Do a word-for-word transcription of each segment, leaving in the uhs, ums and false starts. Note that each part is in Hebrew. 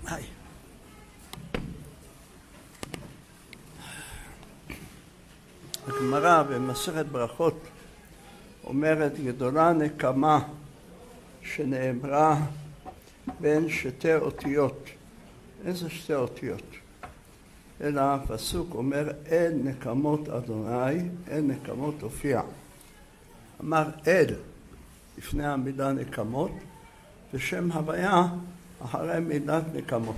היי. הגמרא במסכת ברכות אומרת גדולה נקמה שנאמרה בין שתי אותיות. איזה שתי אותיות? אלא הפסוק אומר אין נקמות אדוני, אין נקמות הופיע. אמר אל לפני המילה נקמות ושם הוויה אחרי מילת נקמות.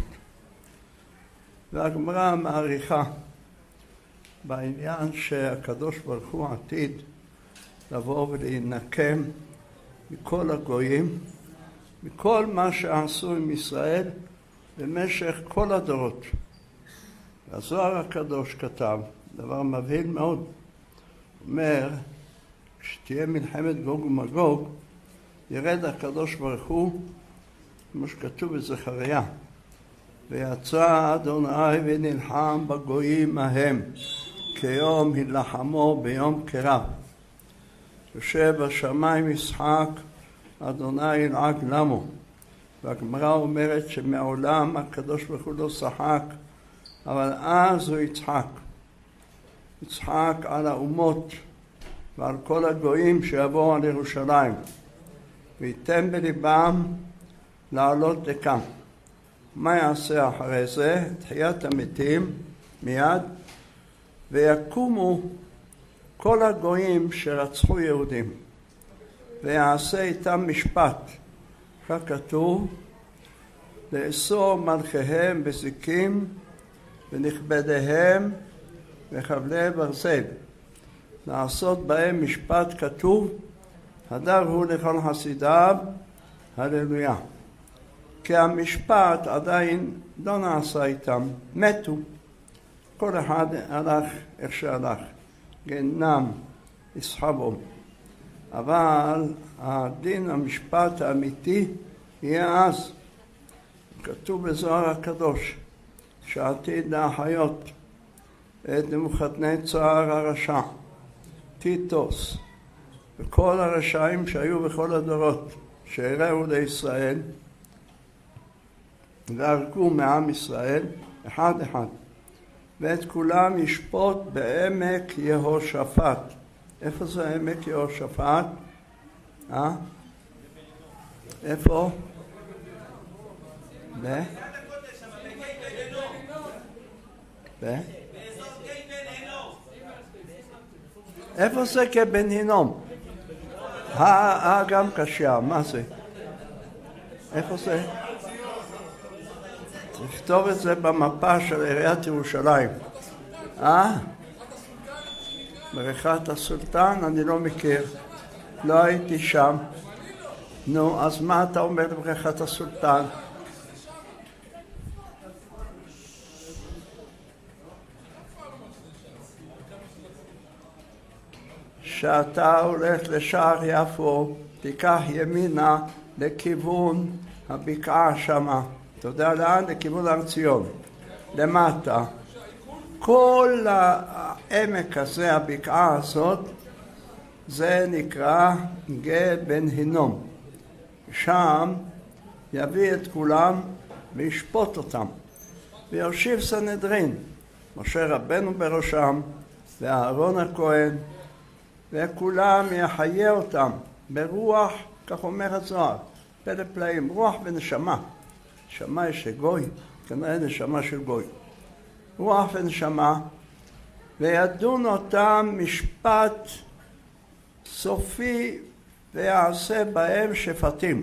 והגמרא מעריכה בעניין שהקדוש ברוך הוא עתיד לבוא ולהינקם מכל הגויים, מכל מה שעשו עם ישראל במשך כל הדורות. הזוהר הקדוש כתב דבר מבהיל מאוד, אומר כשתהיה מלחמת גוג ומגוג ירד הקדוש ברוך הוא כמו שכתוב בזכריה, ויצא אדוני ונלחם בגויים ההם כיום הילחמו ביום קרב. יושב בשמיים ישחק אדוני ילעג למו. והגמרא אומרת שמעולם הקדוש ברוך הוא לא שחק, אבל אז הוא יצחק. יצחק על האומות ועל כל הגויים שיבואו על ירושלים, וייתן בליבם לעלות לכאן. מה יעשה אחרי זה? תחיית המתים מיד, ויקומו כל הגויים שרצחו יהודים ויעשה איתם משפט. כך כתוב, לאסור מלכיהם בזיקים ונכבדיהם וחבלי ברזל, לעשות בהם משפט. כתוב הדר הוא לכל חסידיו, הללויה. כי המשפט עדיין לא נעשה איתם, מתו, כל אחד הלך איך שהלך, גנם יסחבו. אבל הדין המשפט האמיתי יהיה אז. כתוב בזוהר הקדוש שעתיד להחיות את נבוכדנצר הרשע, טיטוס וכל הרשעים שהיו בכל הדורות שהראו לישראל והרגו מעם ישראל אחד אחד, ואת כולם ישפוט בעמק יהושפט. איפה זה עמק יהושפט? אה? איפה? ב? ב? איפה זה כבן הינום? אה, גם קשה, מה זה? איפה זה? תכתוב את זה במפה של עיריית ירושלים. אה? בריכת הסולטן? אני לא מכיר, לא הייתי שם. נו, אז מה אתה אומר בבריכת הסולטן? שאתה הולך לשער יפו, תיקח ימינה לכיוון הבקעה שמה. אתה יודע לאן? לכיוון הר ציון. למטה. כל העמק הזה, הבקעה הזאת, זה נקרא גיא בן הינום. שם יביא את כולם וישפוט אותם. ויושיב סנהדרין, משה רבנו בראשם, ואהרון הכהן, וכולם יחיה אותם ברוח, כך אומר הזוהר, פלא פלאים, רוח ונשמה. נשמה יש גוי, כנראה נשמה של גוי. רוח ונשמה, וידון אותם משפט סופי ויעשה בהם שפטים.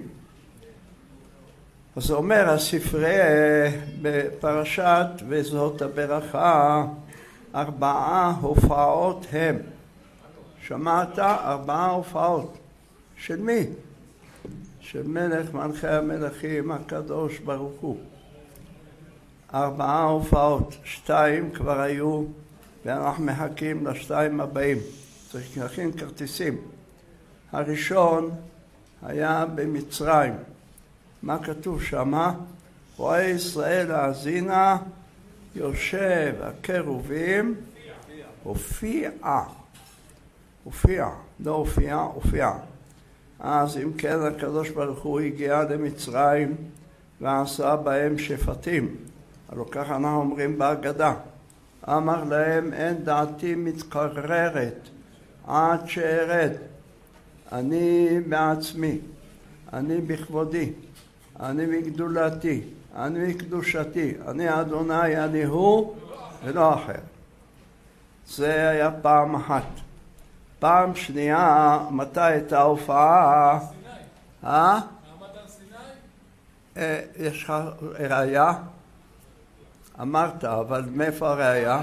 אז אומר הספרי בפרשת וזאת הברכה, ארבעה הופעות הם. שמעת? ארבעה הופעות. של מי? של מלך מלכי המלכים הקדוש ברוך הוא. ארבעה הופעות, שתיים כבר היו ואנחנו מחכים לשתיים הבאים. צריך להכין כרטיסים. הראשון היה במצרים. מה כתוב שמה? רואה ישראל האזינה, יושב הקרובים, הופיע. הופיע, לא הופיע, הופיע. אז אם כן הקדוש ברוך הוא הגיע למצרים ועשה בהם שפטים. הלא כך אנחנו אומרים בהגדה. אמר להם, אין דעתי מתקררת עד שארד. אני בעצמי, אני בכבודי, אני בגדולתי, אני בקדושתי, אני אדוני, אני הוא ולא אחר. זה היה פעם אחת. פעם שנייה, מתי הייתה ההופעה? אה? יש לך ראיה? אמרת, אבל מאיפה הראיה?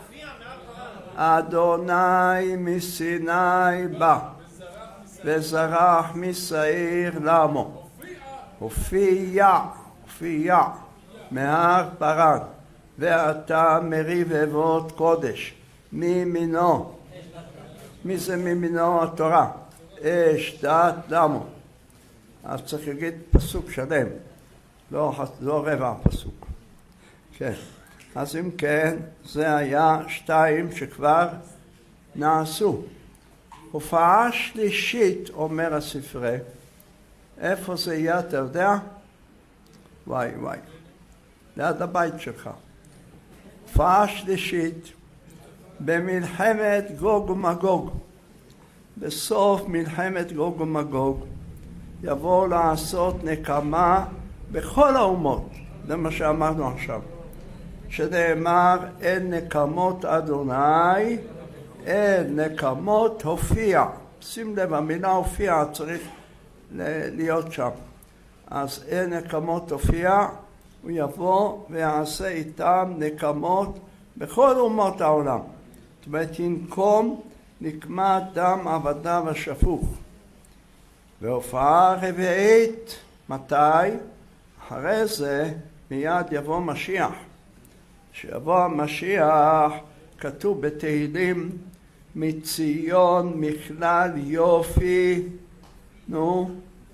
אדוני מסיני בא וזרח משעיר לעמו. הופיע, הופיע מהר פרן, ואתה מרבבות קודש מימינו. מי זה מימינו? התורה. אש דת לעמו. אז צריך להגיד פסוק שלם, לא, לא רבע פסוק. כן. אז אם כן, זה היה שתיים שכבר נעשו. הופעה שלישית, אומר הספרי, איפה זה יהיה, אתה יודע? וואי וואי, ליד הבית שלך. הופעה שלישית, במלחמת גוג ומגוג. בסוף מלחמת גוג ומגוג, יבוא לעשות נקמה בכל האומות. זה מה שאמרנו עכשיו. שנאמר, אין נקמות אדוני, אין נקמות הופיע. שים לב, המילה הופיע צריך להיות שם. אז אין נקמות הופיע, הוא יבוא ויעשה איתם נקמות בכל אומות העולם. זאת אומרת, ינקום נקמת דם עבדיו השפוך. והופעה רביעית, מתי? אחרי זה מיד יבוא משיח. שיבוא המשיח, כתוב בתהילים, מציון מכלל יופי, נו,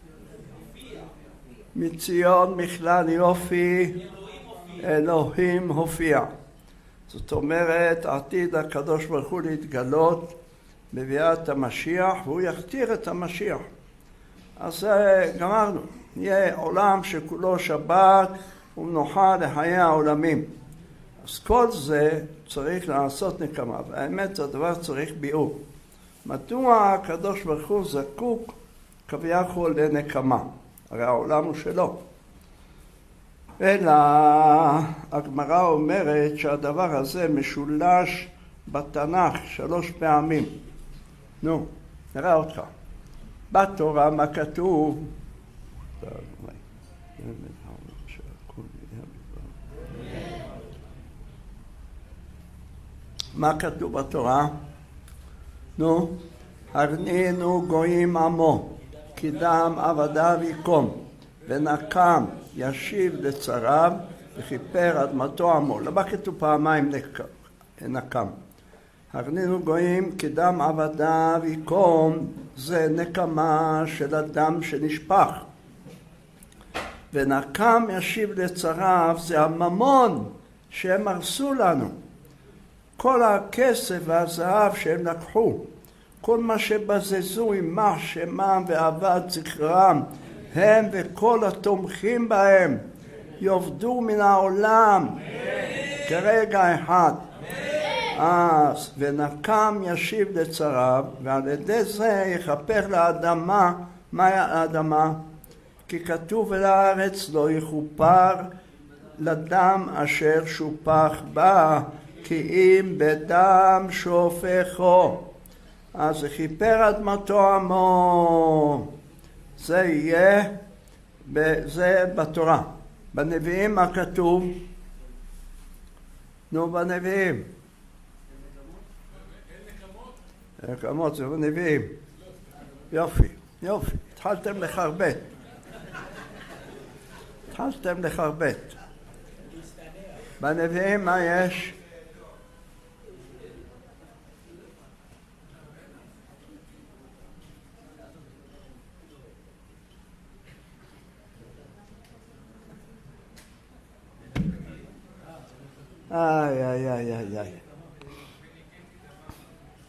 מציון מכלל יופי, אלוהים הופיע. זאת אומרת, עתיד הקדוש ברוך הוא להתגלות בביאת המשיח, והוא יכתיר את המשיח. אז גמרנו, יהיה עולם שכולו שבת ומנוחה לחיי העולמים. אז כל זה צריך לעשות נקמה, והאמת הדבר צריך ביאור. מדוע הקדוש ברוך הוא זקוק כביכול לנקמה? הרי העולם הוא שלו. אלא הגמרא אומרת שהדבר הזה משולש בתנ"ך שלוש פעמים. נו, נראה אותך. בתורה מה כתוב? מה כתוב בתורה? נו, הרנינו גויים עמו, כי דם עבדיו יקום, ונקם ישיב לצריו, וכיפר אדמתו עמו. למה כתוב פעמיים נקם? הרנינו גויים, כי דם עבדיו יקום, זה נקמה של הדם שנשפך. ונקם ישיב לצריו, זה הממון שהם הרסו לנו. כל הכסף והזהב שהם לקחו, כל מה שבזזו עמך שמם ועבד זכרם, הם וכל התומכים בהם יאבדו מן העולם כרגע אחד. אז ונקם ישיב לצריו, ועל ידי זה יכפר לאדמה. מה האדמה? כי כתוב לארץ לא יכופר לדם אשר שופך בה, כי אם בדם שופכו. אז יכפר אדמתו עמו. זה יהיה, זה בתורה. בנביאים מה כתוב? נו, בנביאים. נקמות זה בנביאים. יופי, יופי. התחלתם לחרבט. התחלתם לחרבט. בנביאים מה יש? איי, איי, איי, איי, איי.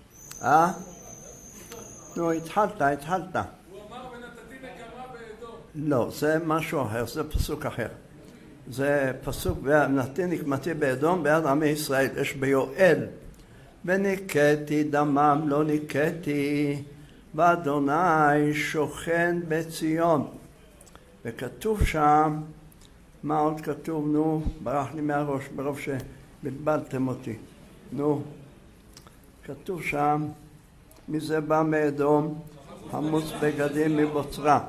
אה? נו, התחלת, התחלת. הוא אמר ונתתי נקמה באדום. לא, זה משהו אחר, זה פסוק אחר. זה פסוק, ונתן נקמתי באדום בעד עמי ישראל, יש ביואל. וניקתי דמם לא ניקתי, ואדוני שוכן בציון. וכתוב שם, מה עוד כתוב? נו, ברח לי מהראש, ברוב שבלבלתם אותי. נו, כתוב שם, מזה בא מאדום, חמוץ בגדים מבוצרה.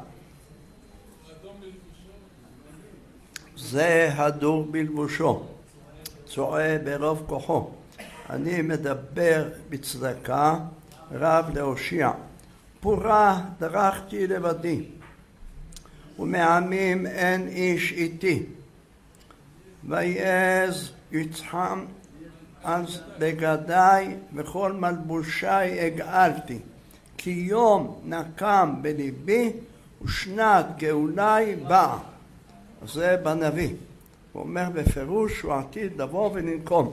זה הדור בלבושו, צועה ברוב כוחו. אני מדבר בצדקה, רב להושיע. פורה דרכתי לבדי, ומעמים אין איש איתי. ויעז יצחם אז בגדיי וכל מלבושי הגאלתי. כי יום נקם בליבי ושנת גאולי באה. זה בנביא. הוא אומר בפירוש שהוא עתיד לבוא ולנקום.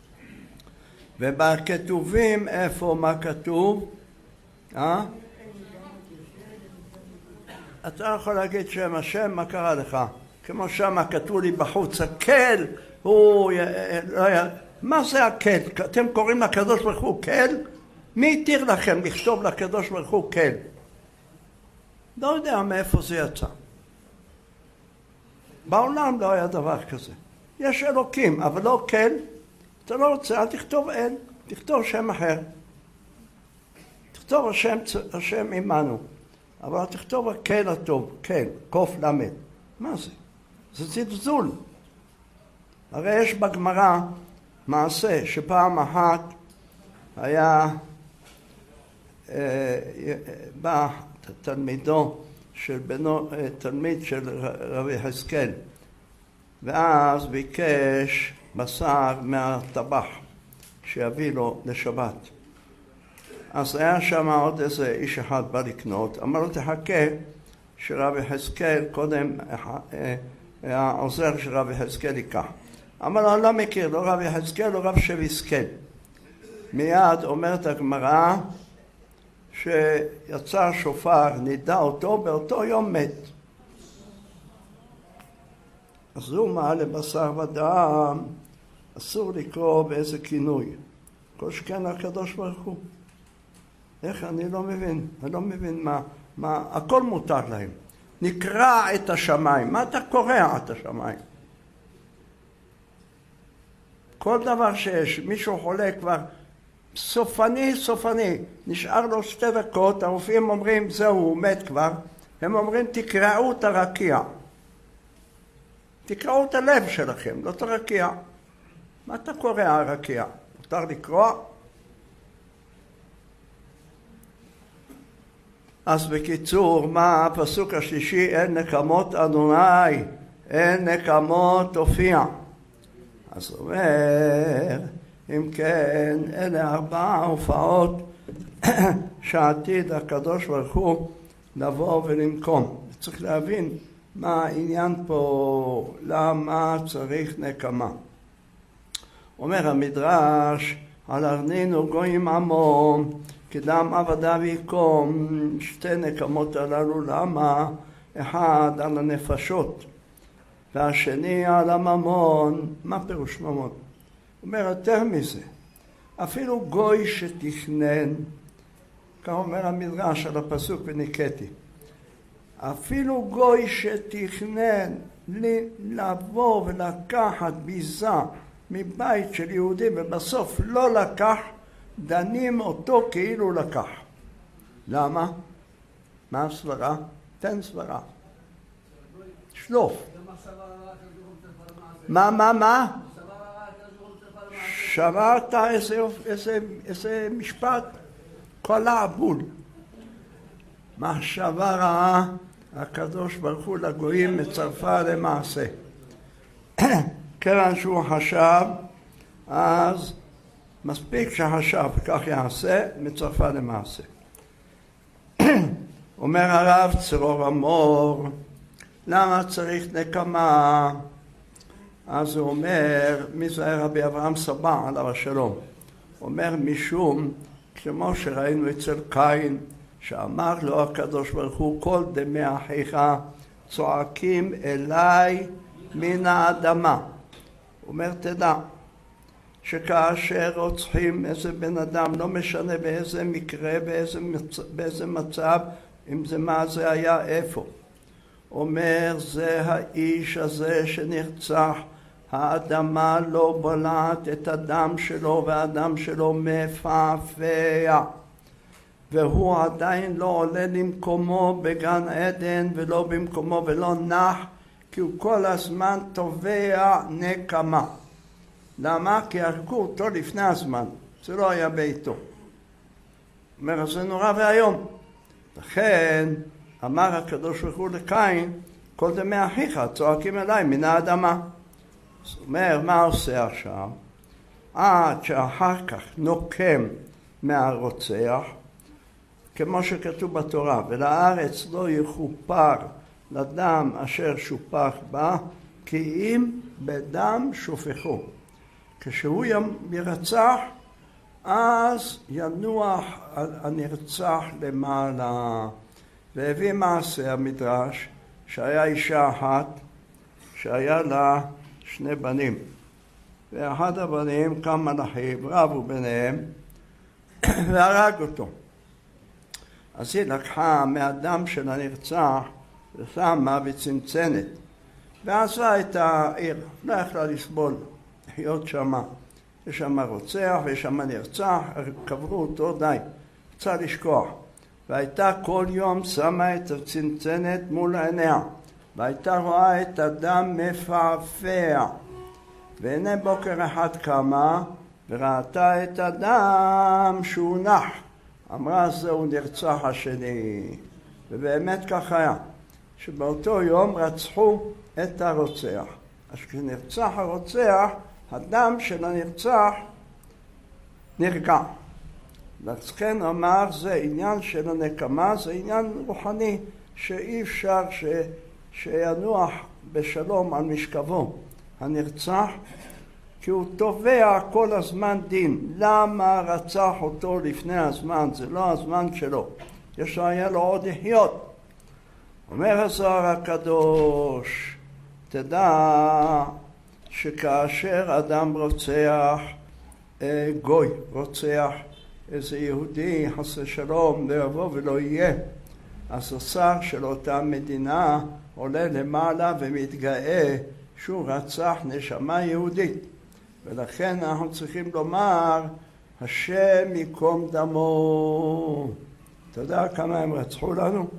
ובכתובים איפה מה כתוב? אה? אתה יכול להגיד שם השם, מה קרה לך? כמו שם כתוב לי בחוץ, הקל הוא... מה זה הקל? אתם קוראים לקדוש ברוך הוא קל? מי התיר לכם לכתוב לקדוש ברוך הוא קל? לא יודע מאיפה זה יצא. בעולם לא היה דבר כזה. יש אלוקים, אבל לא קל. אתה לא רוצה, אל תכתוב אל, תכתוב שם אחר. תכתוב השם, השם עמנו. אבל תכתוב הקל הטוב, קל, קוף למד. מה זה? זה זלזול. הרי יש בגמרא מעשה שפעם אחת היה אה, בא תלמידו של בנו, תלמיד של רבי יחזקאל, ואז ביקש בשר מהטבח שיביא לו לשבת. אז היה שם עוד איזה איש אחד בא לקנות, אמר לו תחכה שרבי יחזקאל קודם, העוזר של רבי יחזקאל ייקח. אמר לו אני לא מכיר, לא רבי יחזקאל, לא רב שביסקאל. מיד אומרת הגמרא שיצא שופר, נידע אותו, באותו יום מת. אז הוא מעלה בשר ודם, אסור לקרוא באיזה כינוי. כל שכן הקדוש ברוך הוא. איך? אני לא מבין, אני לא מבין מה, מה, הכל מותר להם. נקרא את השמיים, מה אתה קורא את השמיים? כל דבר שיש, מישהו חולה כבר, סופני, סופני, נשאר לו שתי דקות, הרופאים אומרים, זהו, הוא מת כבר, הם אומרים, תקראו את הרקיע. תקראו את הלב שלכם, לא את הרקיע. מה אתה קורא הרקיע? מותר לקרוא? אז בקיצור, מה הפסוק השלישי? אין נקמות אדוני, אין נקמות תופיע. אז הוא אומר, אם כן, אלה ארבעה הופעות שעתיד הקדוש ברוך הוא לבוא ולנקום. צריך להבין מה העניין פה, למה צריך נקמה. אומר המדרש, על ארנינו גויים עמו, קדם עבדיו יקום, שתי נקמות הללו, למה? אחד על הנפשות, והשני על הממון. מה פירוש ממון? הוא אומר יותר מזה, אפילו גוי שתכנן, כך אומר המדרש על הפסוק וניקתי, אפילו גוי שתכנן לבוא ולקחת ביזה מבית של יהודי ובסוף לא לקח, דנים אותו כאילו לקח. למה? מה הסברה? תן סברה. שלוף. מה, מה, מה? שברת איזה, איזה, איזה משפט? כל העבול. מחשבה רעה, הקדוש ברוך הוא לגויים מצרפה למעשה. כיוון שהוא חשב, אז מספיק שחשב, כך יעשה, מצרפה למעשה. אומר הרב צרור אמור, למה צריך נקמה? אז הוא אומר, מי זה רבי אברהם סבא עליו השלום? אומר משום, כמו שראינו אצל קין, שאמר לו הקדוש ברוך הוא, כל דמי אחיך צועקים אליי מן האדמה. הוא אומר, תדע, שכאשר רוצחים איזה בן אדם, לא משנה באיזה מקרה, באיזה, מצ... באיזה מצב, אם זה מה זה היה, איפה. אומר, זה האיש הזה שנרצח, האדמה לא בולעת את הדם שלו, והדם שלו מפעפע. והוא עדיין לא עולה למקומו בגן עדן, ולא במקומו ולא נח, כי הוא כל הזמן תובע נקמה. למה? כי הרגו אותו לפני הזמן, זה לא היה ביתו. אומר, זה נורא והיום. לכן אמר הקדוש ברוך הוא לקין, כל דמי אחיך צועקים אליי מן האדמה. זאת אומרת, מה עושה עכשיו? עד שאחר כך נוקם מהרוצח, כמו שכתוב בתורה, ולארץ לא יכופר לדם אשר שופך בה, כי אם בדם שופכו. כשהוא ירצח, אז ינוח הנרצח למעלה. והביא מעשה המדרש, שהיה אישה אחת, שהיה לה שני בנים. ואחד הבנים קם מלאכים, רבו ביניהם, והרג אותו. אז היא לקחה מהדם של הנרצח, ושמה וצנצנת, ועזבה את העיר, לא יכלה לסבול, לחיות שמה. יש שמה רוצח ויש שמה נרצח, קברו אותו, די, רוצה לשכוח. והייתה כל יום שמה את הצנצנת מול עיניה, והייתה רואה את הדם מפעפע. והנה בוקר אחד קמה, וראתה את הדם שהוא נח. אמרה, זהו נרצח השני. ובאמת כך היה, שבאותו יום רצחו את הרוצח. אז כשנרצח הרוצח, הדם של הנרצח נרגע. לכן אמר, זה עניין של הנקמה, זה עניין רוחני, שאי אפשר ש... שינוח בשלום על משכבו הנרצח, כי הוא תובע כל הזמן דין. למה רצח אותו לפני הזמן? זה לא הזמן שלו. יש לו, היה לו עוד לחיות. אומר הזוהר הקדוש, תדע שכאשר אדם רוצח, גוי רוצח איזה יהודי, חס ושלום, לא יבוא ולא יהיה, אז השר של אותה מדינה עולה למעלה ומתגאה שהוא רצח נשמה יהודית. ולכן אנחנו צריכים לומר, השם ייקום דמו. אתה יודע כמה הם רצחו לנו?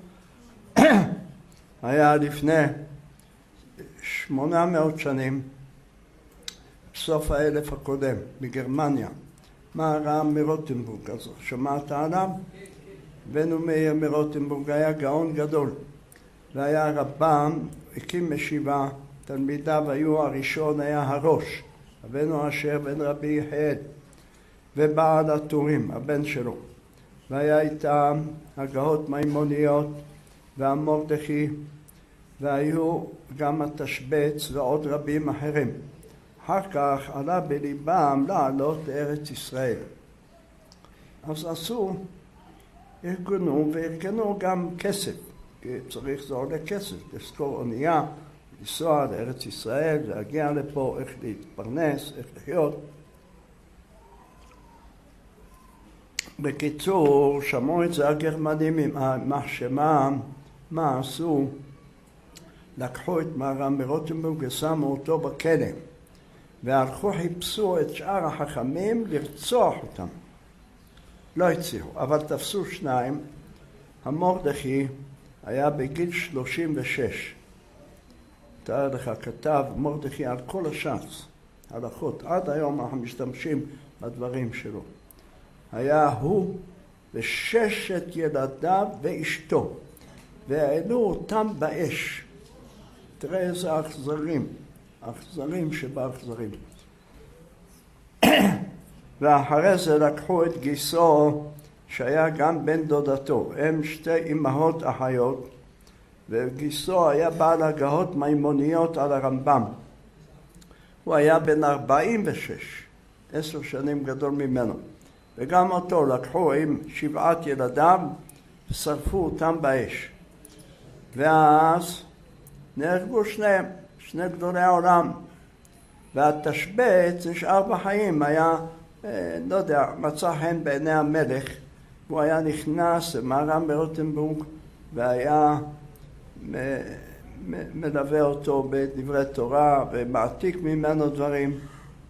היה לפני שמונה מאות שנים, בסוף האלף הקודם, בגרמניה, מהר"ם מרוטנבורג, אז שמעת עליו? בנו מאיר מרוטנבורג היה גאון גדול, והיה רבם, הקים ישיבה, תלמידיו היו, הראשון היה הראש, הבנו אשר בן רבי יחד, ובעל הטורים, הבן שלו, והיה איתם הגאות מימוניות והמורדכי, והיו גם התשבץ ועוד רבים אחרים. אחר כך עלה בליבם לעלות לארץ ישראל. אז עשו, ארגנו וארגנו גם כסף, כי צריך זה עולה כסף, לזכור אונייה, לנסוע לארץ ישראל, להגיע לפה, איך להתפרנס, איך לחיות. בקיצור, שמעו את זה הגרמנים עם המחשמה, מה עשו? לקחו את מהר"ם מרוטנבורג ושמו אותו בכלא, והלכו חיפשו את שאר החכמים לרצוח אותם. לא הצליחו, אבל תפסו שניים. המורדכי היה בגיל שלושים ושש. תאר לך, כתב מורדכי על כל הש"ס, הלכות. עד היום אנחנו משתמשים בדברים שלו. היה הוא וששת ילדיו ואשתו, והעלו אותם באש. תראה איזה אכזרים, אכזרים שבאכזרים. ואחרי זה לקחו את גיסו, שהיה גם בן דודתו. הם שתי אמהות אחיות, וגיסו היה בעל הגאות מימוניות על הרמב"ם. הוא היה בן ארבעים ושש, עשר שנים גדול ממנו. וגם אותו לקחו עם שבעת ילדיו ושרפו אותם באש. ואז נהרגו שניהם, שני גדולי העולם. והתשבץ נשאר בחיים, היה, לא יודע, מצא חן בעיני המלך, הוא היה נכנס למהר"ם ברוטנבורג והיה מלווה אותו בדברי תורה ומעתיק ממנו דברים.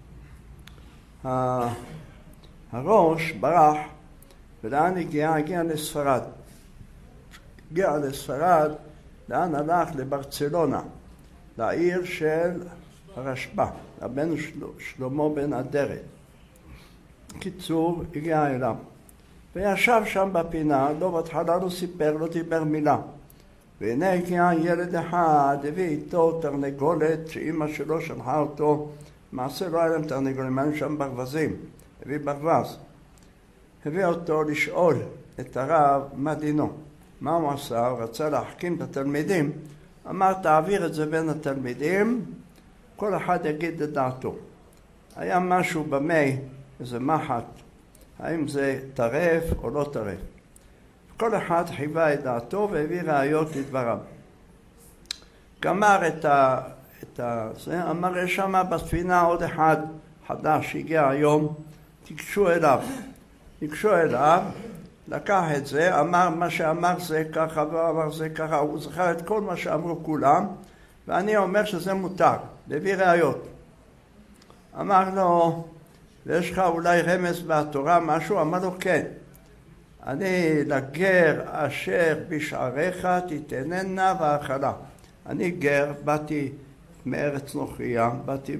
הראש ברח, ולאן הגיע? הגיע לספרד. הגיע לספרד, לאן הלך? לברצלונה, לעיר של הרשב"א, רבנו שלמה בן אדרת. קיצור, הגיע אליו. וישב שם בפינה, לא בהתחלה לא סיפר, לא דיבר מילה. והנה הגיע ילד אחד, הביא איתו תרנגולת שאמא שלו שלחה אותו, מעשה לא היה להם תרנגולים, היו שם ברווזים, הביא ברווז. הביא אותו לשאול את הרב מה דינו. מה הוא עשה? הוא רצה להחכים את התלמידים, אמר תעביר את זה בין התלמידים, כל אחד יגיד את דעתו. היה משהו במי, איזה מחט, האם זה טרף או לא טרף. כל אחד חיווה את דעתו והביא ראיות לדבריו. גמר את ה... את ה... זה, אמר יש שם בספינה עוד אחד חדש שהגיע היום, תיגשו אליו. תיגשו אליו, לקח את זה, אמר מה שאמר זה ככה ואמר זה ככה, הוא זכר את כל מה שאמרו כולם, ואני אומר שזה מותר, להביא ראיות. אמר לו, ויש לך אולי רמז מהתורה משהו? אמר לו כן. אני לגר אשר בשעריך תתננה והאכלה. אני גר, באתי מארץ נוכריה, באתי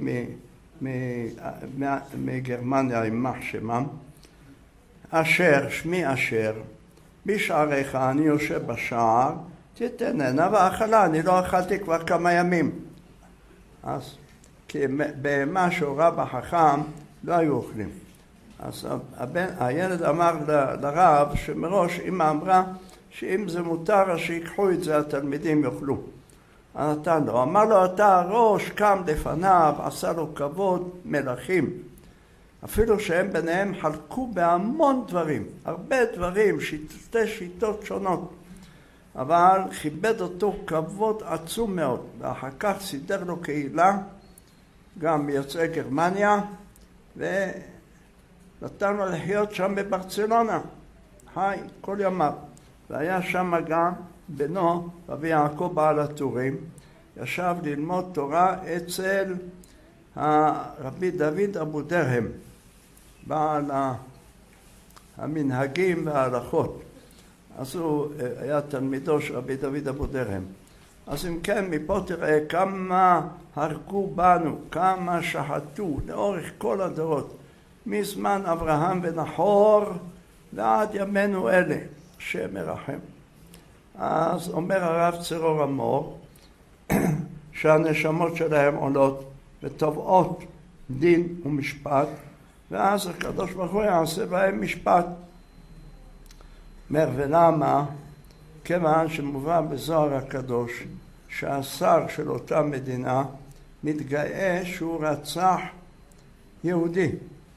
מגרמניה עם מחשמם. אשר, שמי אשר, בשעריך אני יושב בשער, תתננה והאכלה. אני לא אכלתי כבר כמה ימים. אז כי במה שהורה בחכם לא היו אוכלים. אז הבן, הילד אמר ל, לרב שמראש אמא אמרה שאם זה מותר אז שיקחו את זה התלמידים יאכלו. נתן לו, אמר לו אתה ראש, קם לפניו, עשה לו כבוד, מלכים. אפילו שהם ביניהם חלקו בהמון דברים, הרבה דברים, שתי שיטות שונות. אבל כיבד אותו כבוד עצום מאוד, ואחר כך סידר לו קהילה, גם מיוצאי גרמניה, ונתן לו לחיות שם בברצלונה, חי כל ימיו. והיה שם גם בנו, רבי יעקב בעל הטורים, ישב ללמוד תורה אצל רבי דוד אבו דרהם, בעל המנהגים וההלכות. אז הוא היה תלמידו של רבי דוד אבו דרהם. אז אם כן, מפה תראה כמה הרגו בנו, כמה שחטו לאורך כל הדורות, מזמן אברהם ונחור ועד ימינו אלה, השם מרחם. אז אומר הרב צרור המור, שהנשמות שלהם עולות ותובעות דין ומשפט, ואז הקדוש ברוך הוא יעשה בהם משפט. אומר ולמה? כיוון שמובא בזוהר הקדוש שהשר של אותה מדינה מתגאה שהוא רצח יהודי,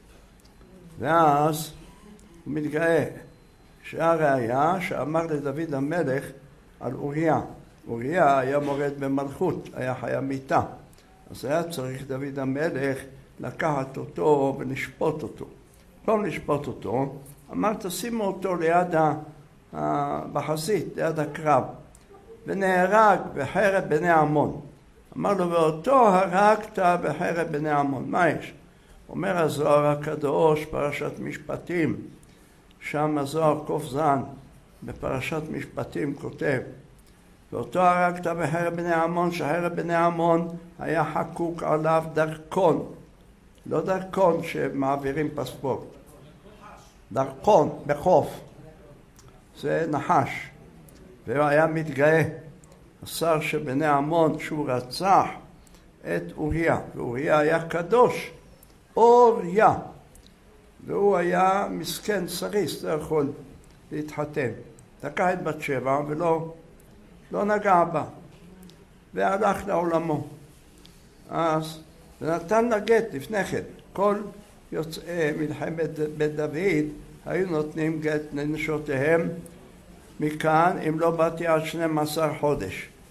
ואז הוא מתגאה שהראיה שאמר לדוד המלך על אוריה. אוריה היה מורד במלכות, היה חיה מיתה, אז היה צריך דוד המלך לקחת אותו ולשפוט אותו. לא לשפוט אותו, אמר תשימו אותו ליד ה... בחזית, ליד הקרב, ונהרג בחרב בני עמון. אמר לו ואותו הרגת בחרב בני עמון. מה יש? אומר הזוהר הקדוש פרשת משפטים, שם הזוהר קוף זן בפרשת משפטים כותב ואותו הרגת בחרב בני עמון, שחרב בני עמון היה חקוק עליו דרכון, לא דרכון שמעבירים פספורט, דרכון בחוף, זה נחש. והוא היה מתגאה, השר שבני עמון, שהוא רצח את אוריה, ואוריה היה קדוש, אוריה, והוא היה מסכן סריס, לא יכול להתחתן. לקח את בת שבע ולא לא נגע בה, והלך לעולמו. אז ונתן לה גט לפני כן. כל יוצאי מלחמת בית דוד היו נותנים גט לנשותיהם מכאן, אם לא באתי עד שנים עשר חודש.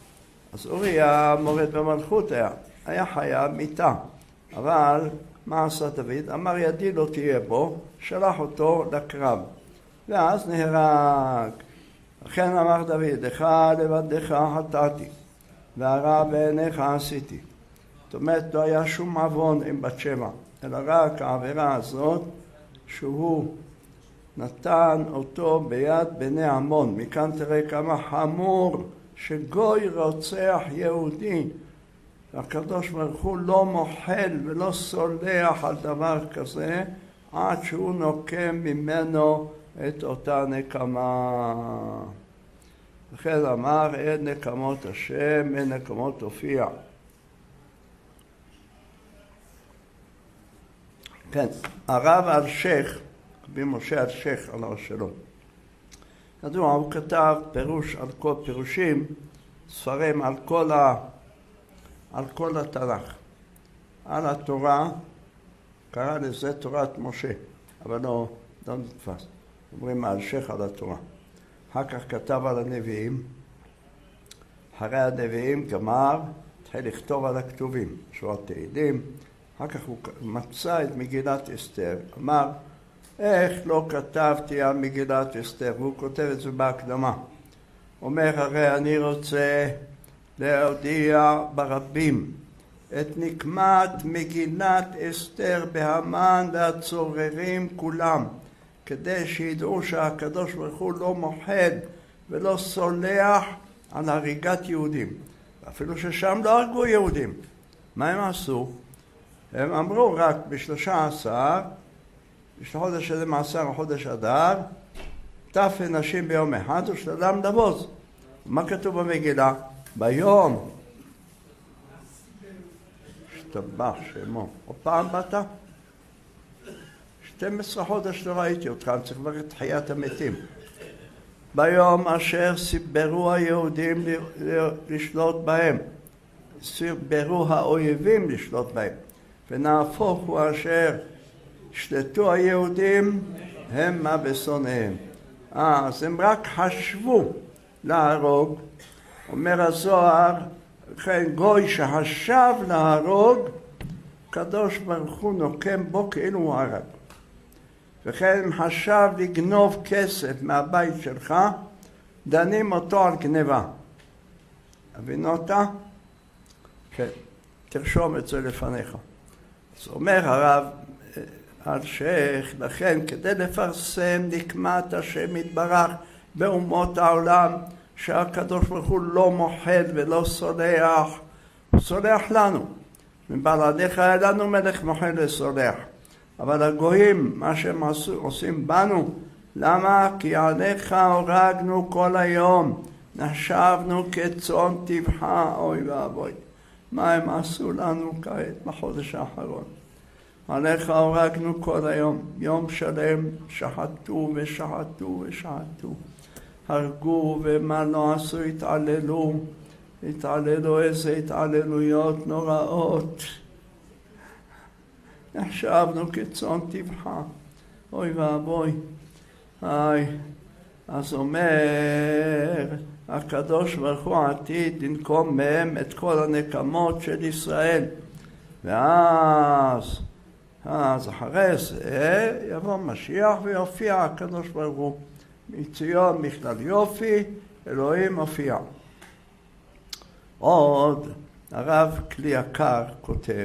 אז אוריה מורד במלכות היה, היה חייב מיתה, אבל מה עשה דוד? אמר ידי לא תהיה בו, שלח אותו לקרב, ואז נהרג. לכן אמר דוד, לך לבדך חטאתי, והרע בעיניך עשיתי. זאת אומרת, לא היה שום עוון עם בת שבע, אלא רק העבירה הזאת שהוא נתן אותו ביד בני עמון. מכאן תראה כמה חמור שגוי רוצח יהודי. הקדוש ברוך הוא לא מוחל ולא סולח על דבר כזה עד שהוא נוקם ממנו את אותה נקמה. לכן אמר, אין נקמות השם, אין נקמות הופיע. כן, הרב אלשיך, רבי משה אלשיך עליו השלום, ידוע, הוא כתב פירוש על כל פירושים, ספרים על כל, ה, על כל התנ"ך. על התורה, קרא לזה תורת משה, אבל לא, לא נתפס. אומרים אלשיך על התורה. אחר כך כתב על הנביאים, אחרי הנביאים גמר, התחיל לכתוב על הכתובים, שורת תהילים. אחר כך הוא מצא את מגילת אסתר, אמר, איך לא כתבתי על מגילת אסתר, והוא כותב את זה בהקדמה. אומר, הרי אני רוצה להודיע ברבים את נקמת מגילת אסתר בהמן והצוררים כולם, כדי שידעו שהקדוש ברוך הוא לא מוחד ולא סולח על הריגת יהודים. אפילו ששם לא הרגו יהודים. מה הם עשו? הם אמרו רק בשלושה עשר, בחודש הזה מעשר החודש אדר, טף נשים ביום אחד ושלם לבוז. מה כתוב במגילה? ביום. השתבח שמו. עוד פעם באת? שתים עשרה חודש לא ראיתי אותך, אני צריך לברך את חיית המתים. ביום אשר סיברו היהודים לשלוט בהם, סיברו האויבים לשלוט בהם, ונהפוך הוא אשר שלטו היהודים המה בשונאיהם. אה, אז הם רק חשבו להרוג. אומר הזוהר, לכן גוי שחשב להרוג, קדוש ברוך הוא נוקם בו כאילו הוא הרג. וכן אם חשב לגנוב כסף מהבית שלך, דנים אותו על גניבה. הבינות? כן, תרשום את זה לפניך. אז אומר הרב אלשיך, לכן כדי לפרסם נקמת השם יתברך באומות העולם, שהקדוש ברוך הוא לא מוחל ולא סולח, הוא סולח לנו. מבלעדיך היה לנו מלך מוחל וסולח. אבל הגויים, מה שהם עושים בנו, למה? כי עליך הורגנו כל היום, נחשבנו כצאן טבחה, אוי ואבוי. מה הם עשו לנו כעת בחודש האחרון? עליך הורגנו כל היום, יום שלם שחטו ושחטו ושחטו. הרגו ומה לא עשו, התעללו, התעללו איזה התעללויות נוראות. נחשבנו כצאן טבחה, אוי ואבוי. איי, אז אומר הקדוש ברוך הוא עתיד לנקום מהם את כל הנקמות של ישראל. ואז, אז אחרי זה יבוא משיח ויופיע הקדוש ברוך הוא. מציון מכלל יופי, אלוהים מופיע. עוד הרב כלי יקר כותב,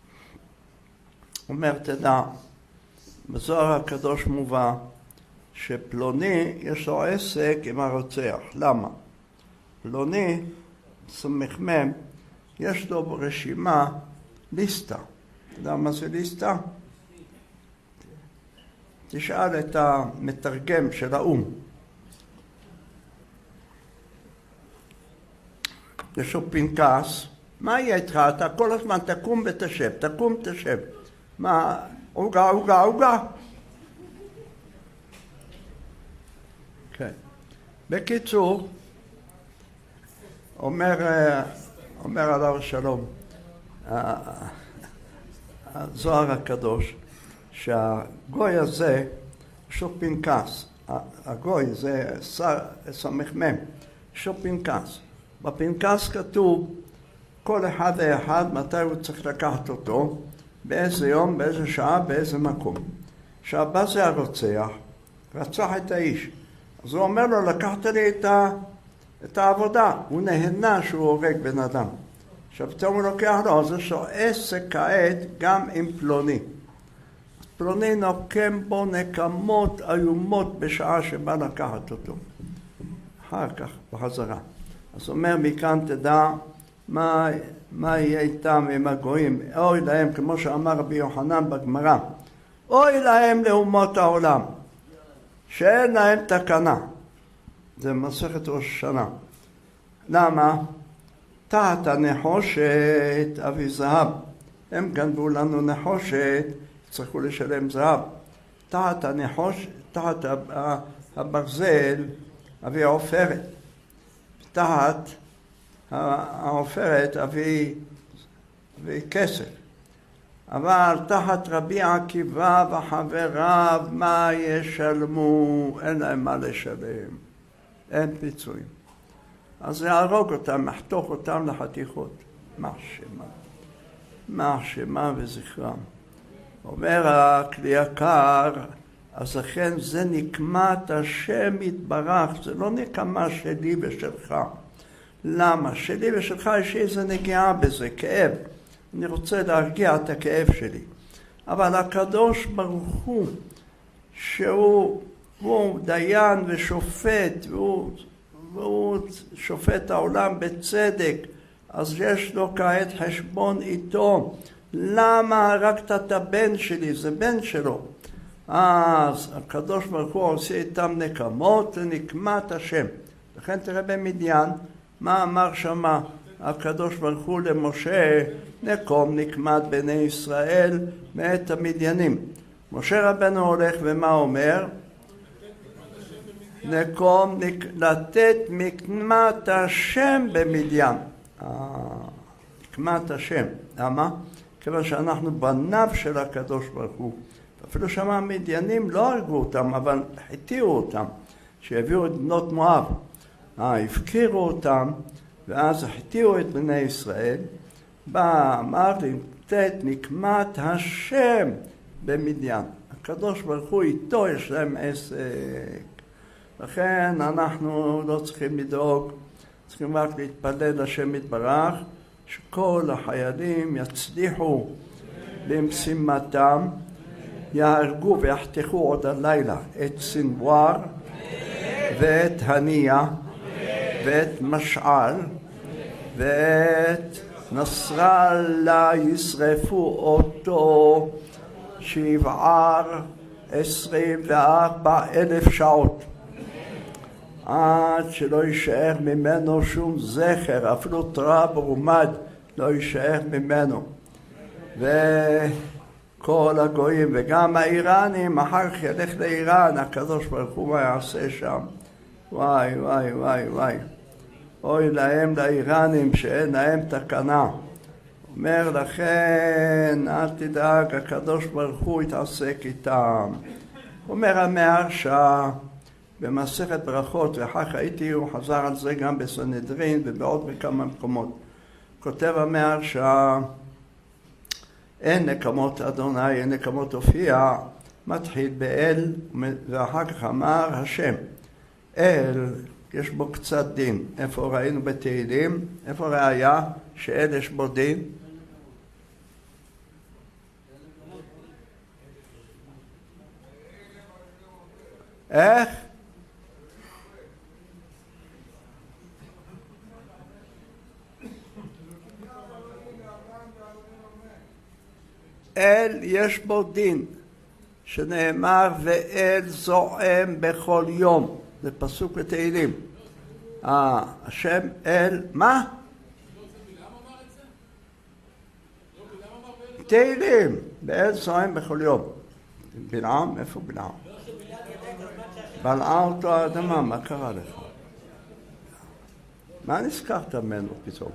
אומר תדע, בזוהר הקדוש מובא שפלוני יש לו עסק עם הרוצח. למה? פלוני, סמ"ם, יש לו ברשימה ליסטה. אתה יודע מה זה ליסטה? תשאל את המתרגם של האום. יש לו פנקס, מה יהיה איתך? אתה כל הזמן תקום ותשב, תקום ותשב. מה? עוגה, עוגה, עוגה. כן. בקיצור, אומר, אומר עליו שלום, הזוהר הקדוש, שהגוי הזה, יש לו פנקס. הגוי זה סמ"ם, יש לו פנקס. בפנקס כתוב כל אחד ואחד מתי הוא צריך לקחת אותו, באיזה יום, באיזה שעה, באיזה מקום. עכשיו בא זה הרוצח, רצח את האיש. אז הוא אומר לו, לקחת לי את, ה, את העבודה. הוא נהנה שהוא הורג בן אדם. עכשיו פתאום הוא לוקח לו, אז יש לו עסק כעת גם עם פלוני. פלוני נוקם בו נקמות איומות בשעה שבא לקחת אותו. אחר כך, בחזרה. אז אומר, מכאן תדע מה, מה יהיה איתם עם הגויים. אוי להם, כמו שאמר רבי יוחנן בגמרא, אוי להם לאומות העולם, שאין להם תקנה. זה מסכת ראש השנה. למה? תחת הנחושת אבי זהב. הם גנבו לנו נחושת, צריכו לשלם זהב. תחת הנחושת, תחת הברזל אבי עופרת. תחת העופרת אבי, אבי כסף. אבל תחת רבי עקיבא וחבריו מה ישלמו? אין להם מה לשלם. אין פיצויים. אז יהרוג אותם, מחתוך אותם לחתיכות. מה שמה? מה שמה וזכרם. אומר הכלי יקר, אז לכן זה נקמת השם יתברך, זה לא נקמה שלי ושלך. למה? שלי ושלך יש איזה נגיעה בזה, כאב. אני רוצה להרגיע את הכאב שלי. אבל הקדוש ברוך הוא, שהוא הוא דיין ושופט, והוא, והוא שופט העולם בצדק, אז יש לו כעת חשבון איתו. למה הרגת את הבן שלי? זה בן שלו. אז הקדוש ברוך הוא עושה איתם נקמות לנקמת השם. לכן תראה במדיין, מה אמר שמה הקדוש ברוך הוא למשה? נקום נקמת בני ישראל מאת המדיינים. משה רבנו הולך ומה אומר? נקום נק... לתת נקמת השם במדיין. אה, נקמת השם. למה? כיוון שאנחנו בניו של הקדוש ברוך הוא. אפילו שמה המדיינים לא הרגו אותם, אבל הטיעו אותם, שהביאו את בנות מואב. אה, הפקירו אותם, ואז הטיעו את בני ישראל. בא, אמר לתת נקמת השם במדיין. הקדוש ברוך הוא איתו יש להם עסק. לכן אנחנו לא צריכים לדאוג, צריכים רק להתפלל לשם יתברך, שכל החיילים יצליחו למשימתם, יהרגו ויחתכו עוד הלילה את סנוואר ואת הנייה ואת משעל ואת נסראללה, ישרפו אותו שיבער עשרים וארבע אלף שעות עד שלא יישאר ממנו שום זכר, אפילו תרב ורומד לא יישאר ממנו. וכל הגויים וגם האיראנים, אחר כך ילך לאיראן, הקדוש ברוך הוא מה יעשה שם. וואי וואי וואי וואי, אוי להם לאיראנים שאין להם תקנה. אומר לכן אל תדאג, הקדוש ברוך הוא יתעסק איתם. אומר המהרש"א במסכת ברכות, ואחר כך הייתי, הוא חזר על זה גם בסנהדרין ובעוד בכמה מקומות. כותב המהרש"א, אין נקמות אדוני, אין נקמות הופיע, מתחיל באל, ואחר כך אמר השם. אל, יש בו קצת דין. איפה ראינו בתהילים? איפה ראיה שאל יש בו דין? איך? אל יש בו דין, שנאמר ואל זועם בכל יום. זה פסוק בתהילים. אה, השם אל, מה? תהילים, ואל זועם בכל יום. בלעם, איפה בלעם? בלעה אותו האדמה, מה קרה לך? מה נזכרת ממנו פתאום?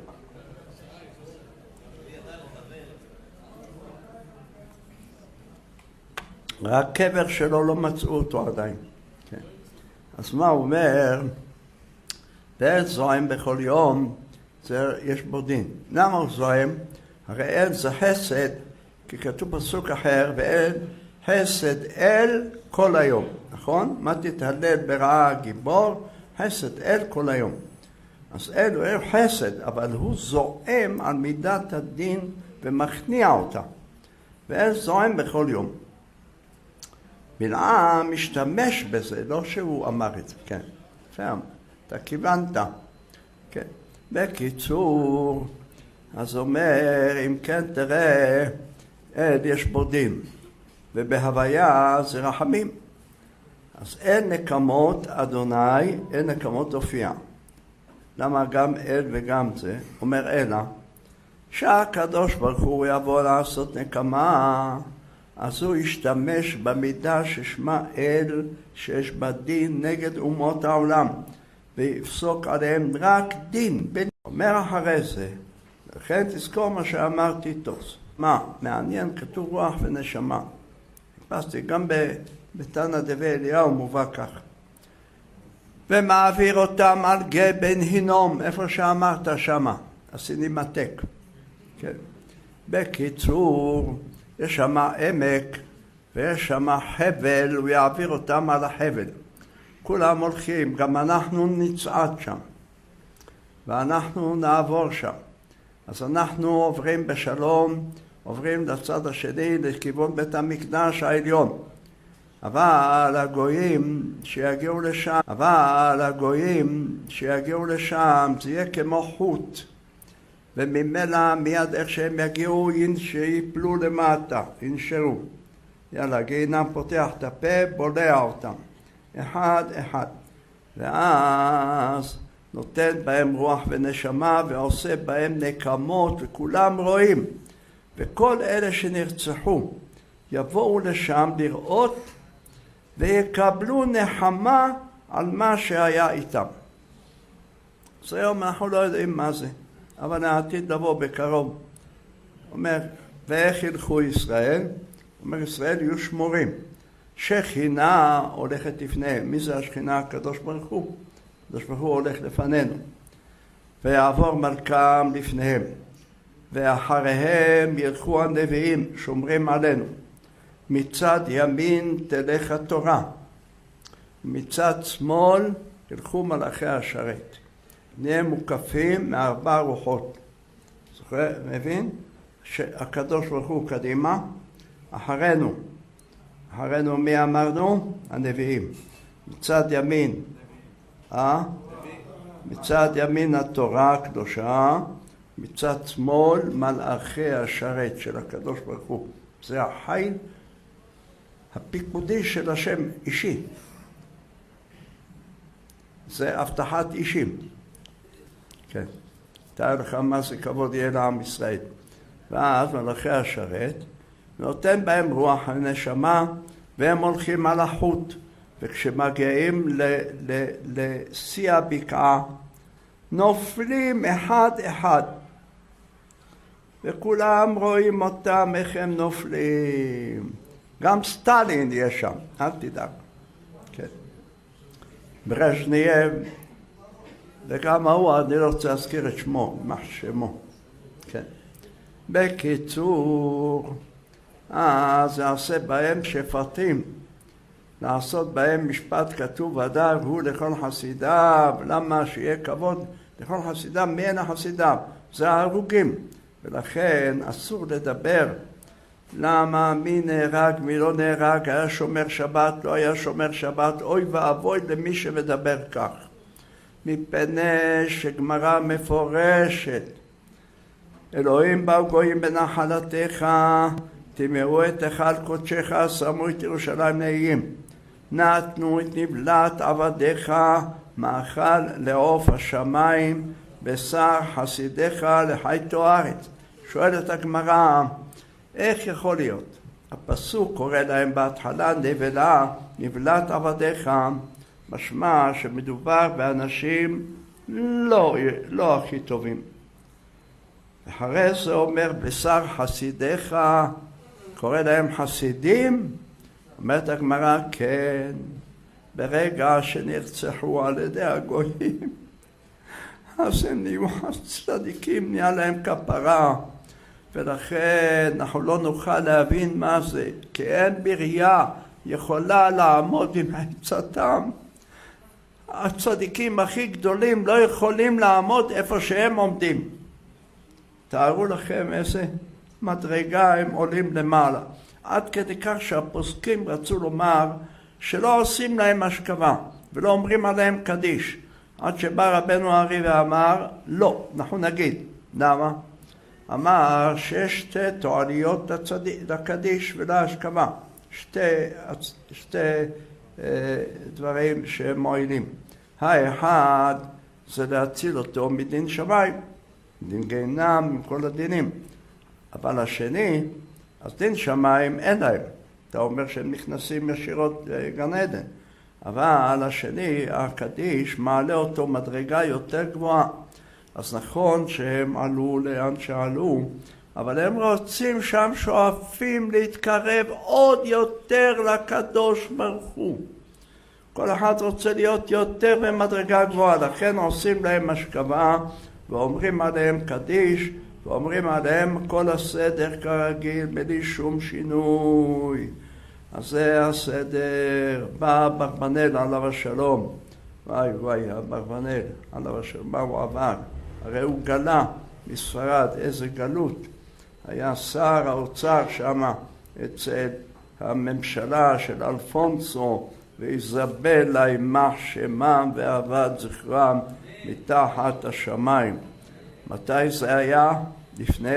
רק קבר שלו לא מצאו אותו עדיין. כן. אז מה הוא אומר? ואל זועם בכל יום, זה יש בו דין. למה הוא זועם? הרי אל זה חסד, כי כתוב פסוק אחר, ואל חסד אל כל היום, נכון? מה תתהלל ברעה גיבור? חסד אל כל היום. אז אל הוא אל חסד, אבל הוא זועם על מידת הדין ומכניע אותה. ואל זועם בכל יום. בלעם משתמש בזה, לא שהוא אמר את זה, כן. פעם, אתה כיוונת. כן. בקיצור, אז אומר, אם כן תראה, אל יש בו דין, ובהוויה זה רחמים. אז אין נקמות אדוני, אין נקמות הופיע. למה גם אל וגם זה? אומר אלא, שהקדוש ברוך הוא יבוא לעשות נקמה, אז הוא ישתמש במידה ששמה אל, שיש בה דין נגד אומות העולם, ויפסוק עליהם רק דין. אומר אחרי זה, לכן תזכור מה שאמרתי תוס. מה? מעניין, כתוב רוח ונשמה. חיפשתי גם בתנא דבי אליהו מובא כך. ומעביר אותם על גבן הינום, איפה שאמרת שמה, הסינמטק. כן. בקיצור, יש שם עמק ויש שם חבל, הוא יעביר אותם על החבל. כולם הולכים, גם אנחנו נצעד שם, ואנחנו נעבור שם. אז אנחנו עוברים בשלום, עוברים לצד השני, לכיוון בית המקדש העליון. אבל הגויים שיגיעו לשם, אבל הגויים שיגיעו לשם, זה יהיה כמו חוט. וממילא מיד איך שהם יגיעו, שיפלו למטה, ינשרו. יאללה, גיהינם פותח את הפה, בולע אותם. אחד, אחד. ואז נותן בהם רוח ונשמה, ועושה בהם נקמות, וכולם רואים. וכל אלה שנרצחו, יבואו לשם לראות, ויקבלו נחמה על מה שהיה איתם. אז היום אנחנו לא יודעים מה זה, אבל העתיד לבוא בקרוב. אומר, ואיך ילכו ישראל? אומר, ישראל יהיו שמורים. שכינה הולכת לפניהם. מי זה השכינה? הקדוש ברוך הוא. הקדוש ברוך הוא הולך לפנינו. ויעבור מלכם לפניהם. ואחריהם ילכו הנביאים, שומרים עלינו. מצד ימין תלך התורה. מצד שמאל ילכו מלאכי השרת. נהיה מוקפים מארבע רוחות. זוכר, מבין? שהקדוש ברוך הוא קדימה, אחרינו. אחרינו מי אמרנו? הנביאים. מצד ימין, אה? מצד ימין התורה הקדושה, מצד שמאל מלאכי השרת של הקדוש ברוך הוא. זה החיל הפיקודי של השם אישי. זה הבטחת אישים. כן. תאר לך מה זה כבוד יהיה לעם ישראל. ואז מלאכי השרת נותן בהם רוח הנשמה, והם הולכים על החוט. וכשמגיעים לשיא הבקעה, נופלים אחד אחד. וכולם רואים אותם איך הם נופלים. גם סטלין יש שם, אל תדאג. כן. ברז'נייב, וגם ההוא, אני לא רוצה להזכיר את שמו, מה שמו. כן. בקיצור, אז זה עושה בהם שפטים, לעשות בהם משפט כתוב ודאי, והוא לכל חסידיו. למה? שיהיה כבוד לכל חסידיו. מי אין החסידיו? זה ההרוגים. ולכן אסור לדבר. למה? מי נהרג, מי לא נהרג, היה שומר שבת, לא היה שומר שבת, אוי ואבוי למי שמדבר כך. מפני שגמרא מפורשת, אלוהים באו גויים בנחלתך, תמרו את היכל קודשך, שמו את ירושלים נעים, נתנו את נבלת עבדיך, מאכל לעוף השמיים, בשר חסידיך לחייתו הארץ. שואלת הגמרא, איך יכול להיות? הפסוק קורא להם בהתחלה נבלה, נבלת עבדיך, משמע שמדובר באנשים לא, לא הכי טובים. אחרי זה אומר בשר חסידיך, קורא להם חסידים. אומרת הגמרא, כן, ברגע שנרצחו על ידי הגויים, אז הם נהיו צדיקים, נהיה להם כפרה, ולכן אנחנו לא נוכל להבין מה זה, כי אין בריאה יכולה לעמוד עם עצתם. הצדיקים הכי גדולים לא יכולים לעמוד איפה שהם עומדים. תארו לכם איזה מדרגה הם עולים למעלה. עד כדי כך שהפוסקים רצו לומר שלא עושים להם השכבה ולא אומרים עליהם קדיש. עד שבא רבנו הארי ואמר, לא, אנחנו נגיד. למה? אמר שיש שתי תועליות לקדיש ולהשכבה. שתי, שתי אה, דברים שהם מועילים. האחד זה להציל אותו מדין שמיים, דין גיהנם, מכל הדינים. אבל השני, אז דין שמיים אין להם. אתה אומר שהם נכנסים ישירות לגן עדן. אבל השני, הקדיש, מעלה אותו מדרגה יותר גבוהה. אז נכון שהם עלו לאן שעלו, אבל הם רוצים שם, שואפים להתקרב עוד יותר לקדוש ברוך הוא. כל אחד רוצה להיות יותר במדרגה גבוהה, לכן עושים להם השכבה ואומרים עליהם קדיש, ואומרים עליהם כל הסדר כרגיל בלי שום שינוי. אז זה הסדר. בא אברבנאל עליו השלום, וואי וואי, אברבנאל עליו השלום, מה הוא עבר? הרי הוא גלה מספרד, איזה גלות. היה שר האוצר שם אצל הממשלה של אלפונסו ואיזבלה, יימח שמם ואבד זכרם מתחת השמיים. מתי זה היה? לפני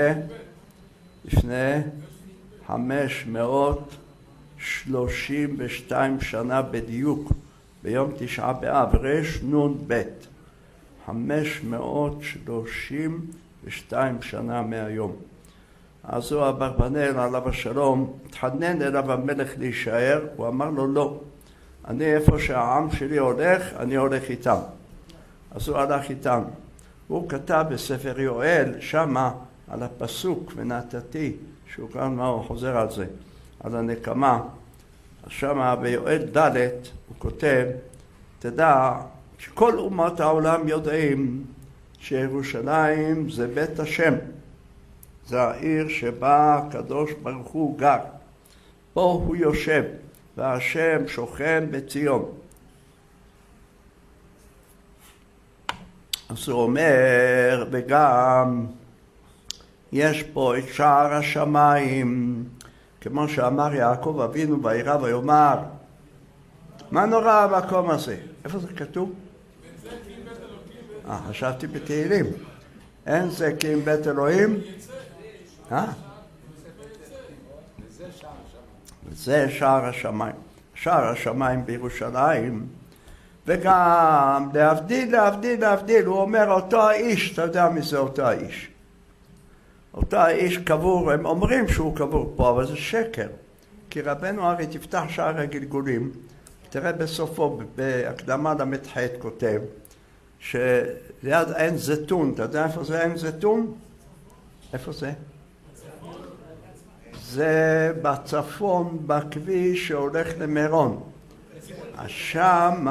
לפני חמש מאות שלושים ושתיים שנה בדיוק, ביום תשעה באב, רש נון בית, חמש מאות שלושים ושתיים שנה מהיום. אז הוא אברבנאל עליו השלום התחנן אליו המלך להישאר, הוא אמר לו לא, אני איפה שהעם שלי הולך, אני הולך איתם. אז הוא הלך איתם. הוא כתב בספר יואל שמה על הפסוק ונתתי, שהוא כאן מה הוא חוזר על זה, על הנקמה. אז שמה ביואל ד' הוא כותב, תדע שכל אומות העולם יודעים שירושלים זה בית השם, זה העיר שבה הקדוש ברוך הוא גר, פה הוא יושב והשם שוכן בציון. אז הוא אומר, וגם יש פה את שער השמיים, כמו שאמר יעקב אבינו וירא ויאמר, מה נורא המקום הזה? איפה זה כתוב? אה, חשבתי בתהילים. אין זה כי אם בית אלוהים? אה? זה שער השמיים. שער השמיים בירושלים. וגם להבדיל, להבדיל, להבדיל, הוא אומר אותו האיש, אתה יודע מי זה אותו האיש. אותו האיש קבור, הם אומרים שהוא קבור פה, אבל זה שקר. כי רבנו הרי תפתח שער הגלגולים, תראה בסופו, בהקדמה למ"ח כותב, שליד עין זיתון, אתה יודע איפה זה עין זיתון? איפה זה? זה בצפון, בכביש שהולך למירון. שם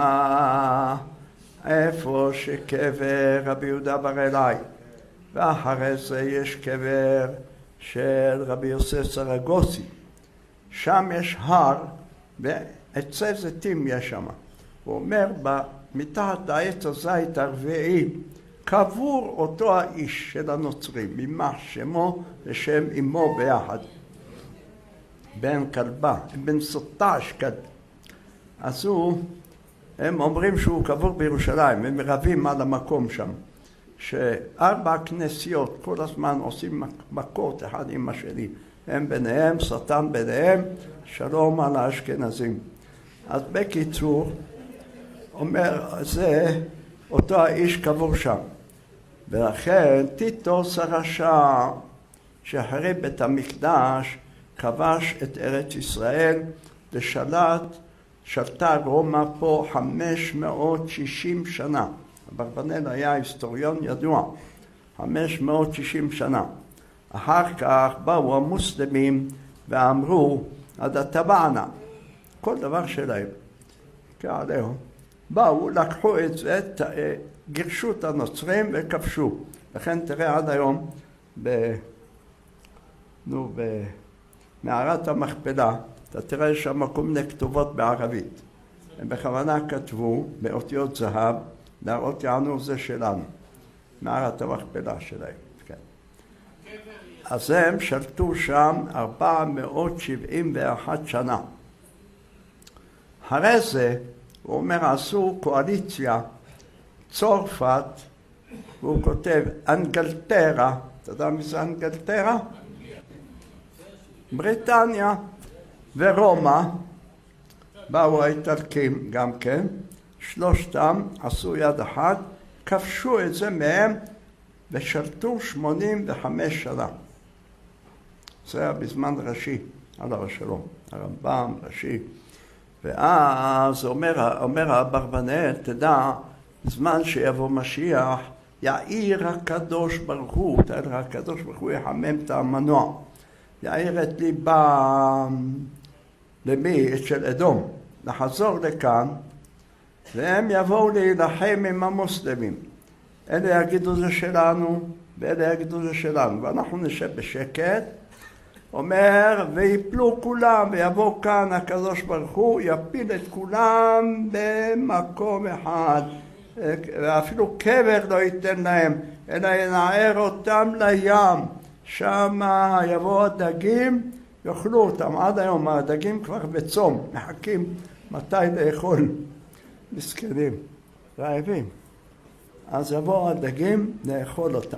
איפה שקבר רבי יהודה בר אלי, ואחרי זה יש קבר של רבי יוסף סרגוסי. שם יש הר ועצי זיתים יש שם. הוא אומר, מתחת לעץ הזית הרביעי קבור אותו האיש של הנוצרים, יימח שמו ושם אמו ביחד, בן כלבה, בן סוטה אשכד. אז הוא, הם אומרים שהוא קבור בירושלים, הם רבים על המקום שם, שארבע כנסיות כל הזמן עושים מכות אחד עם השני, הם ביניהם, שטן ביניהם, שלום על האשכנזים. אז בקיצור, אומר, זה אותו האיש קבור שם. ולכן טיטוס הרשע שאחרי בית המקדש כבש את ארץ ישראל ושלט, שלטה רומא פה חמש מאות ושישים שנה. אברבנאל היה היסטוריון ידוע, חמש מאות ושישים שנה. אחר כך באו המוסלמים ואמרו, עד הטבענה, כל דבר שלהם, כעליהם. באו, לקחו את זה, גירשו את הנוצרים וכבשו. לכן תראה עד היום ב... נו, במערת המכפלה, אתה תראה שם כל מיני כתובות בערבית. הם בכוונה כתבו באותיות זהב, להראות יענו זה שלנו. מערת המכפלה שלהם. כן. אז הם שלטו שם ארבע מאות שבעים ואחת שנה. אחרי זה, הוא אומר, עשו קואליציה, צרפת, והוא כותב, אנגלטרה, אתה יודע מי זה אנגלטרה? בריטניה ורומא, באו האיטלקים גם כן, שלושתם עשו יד אחת, כבשו את זה מהם ושלטו שמונים וחמש שנה. זה היה בזמן ראשי, עליו השלום, הרמב"ם, ראשי. ואז אומר, אומר אברבנאל, תדע, בזמן שיבוא משיח, יאיר הקדוש ברוך הוא, תאר הקדוש ברוך הוא יחמם את המנוע, יאיר את ליבם, למי? של אדום, לחזור לכאן, והם יבואו להילחם עם המוסלמים. אלה יגידו זה שלנו, ואלה יגידו זה שלנו, ואנחנו נשב בשקט, אומר, ויפלו כולם, ויבוא כאן הקדוש ברוך הוא, יפיל את כולם במקום אחד, ואפילו קבר לא ייתן להם, אלא ינער אותם לים, שם יבוא הדגים, יאכלו אותם. עד היום הדגים כבר בצום, מחכים מתי לאכול, מסכנים, רעבים. אז יבוא הדגים לאכול אותם.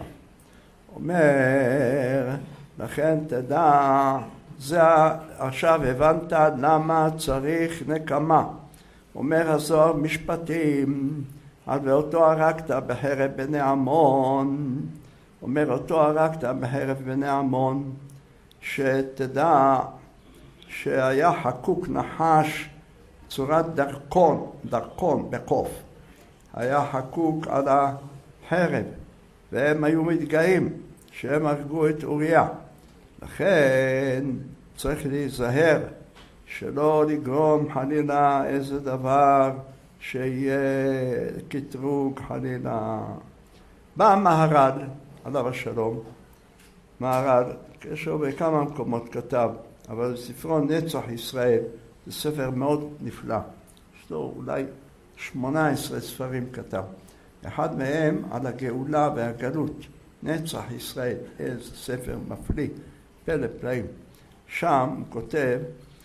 אומר, לכן תדע, זה עכשיו הבנת למה צריך נקמה. אומר הזוהר משפטים, על ואותו הרגת בחרב בני עמון, אומר אותו הרגת בחרב בני עמון, שתדע שהיה חקוק נחש צורת דרכון, דרכון בקוף, היה חקוק על החרב, והם היו מתגאים שהם הרגו את אוריה. לכן צריך להיזהר שלא לגרום חלילה איזה דבר שיהיה קטרוג חלילה. בא מהר"ל, עליו השלום, מהר"ל, כשהוא בכמה מקומות כתב, אבל ספרו נצח ישראל, זה ספר מאוד נפלא. יש לו אולי שמונה עשרה ספרים כתב. אחד מהם על הגאולה והגלות, נצח ישראל, איזה ספר מפליא, פלא פלאים. שם הוא כותב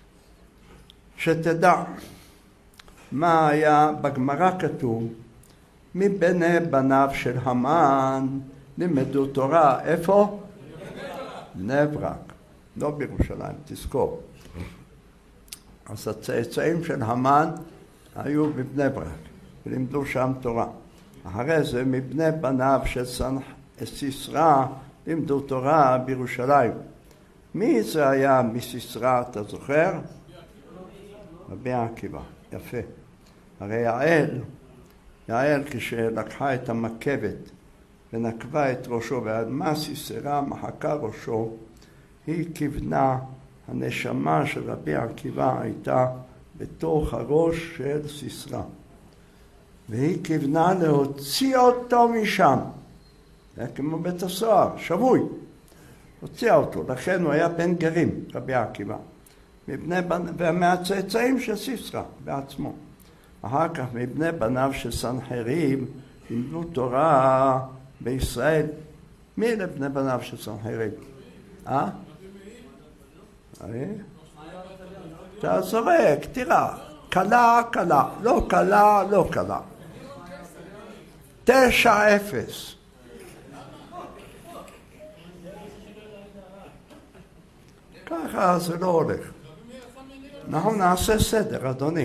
שתדע מה היה בגמרא כתוב, מבני בניו של המן לימדו תורה. איפה? בני ברק, לא בירושלים, תזכור. אז הצאצאים של המן היו בבני ברק ולימדו שם תורה. אחרי זה מבני בניו של סיסרא לימדו תורה בירושלים. מי זה היה מסיסרא, אתה זוכר? רבי עקיבא. יפה. הרי יעל, יעל כשלקחה את המקבת ונקבה את ראשו ועד מה סיסרא מחקה ראשו, היא כיוונה, הנשמה של רבי עקיבא הייתה בתוך הראש של סיסרא. והיא כיוונה להוציא אותו משם. זה היה כמו בית הסוהר, שבוי. הוציאה אותו, לכן הוא היה בן גרים, רבי עקיבא. מבני בנ... ומהצאצאים של סיסרא בעצמו. אחר כך מבני בניו של סנחריב לימדו תורה בישראל. מי אלה בני בניו של סנחריב? אה? אתה זורק, תראה, קלה, קלה, לא קלה, לא קלה. תשע אפס. ככה זה לא הולך. אנחנו נעשה סדר, אדוני.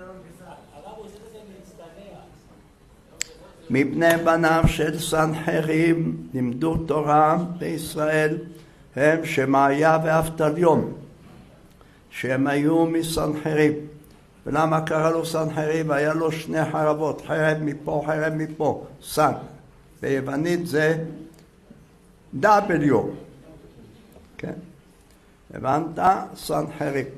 מבני בניו של סנחריב לימדו תורה בישראל הם שמעיה ואבטליון, שהם היו מסנחריב. ולמה קרא לו סנחריב? היה לו שני חרבות, חרב מפה, חרב מפה, סן. ביוונית זה W. כן? הבנת? סנחריב.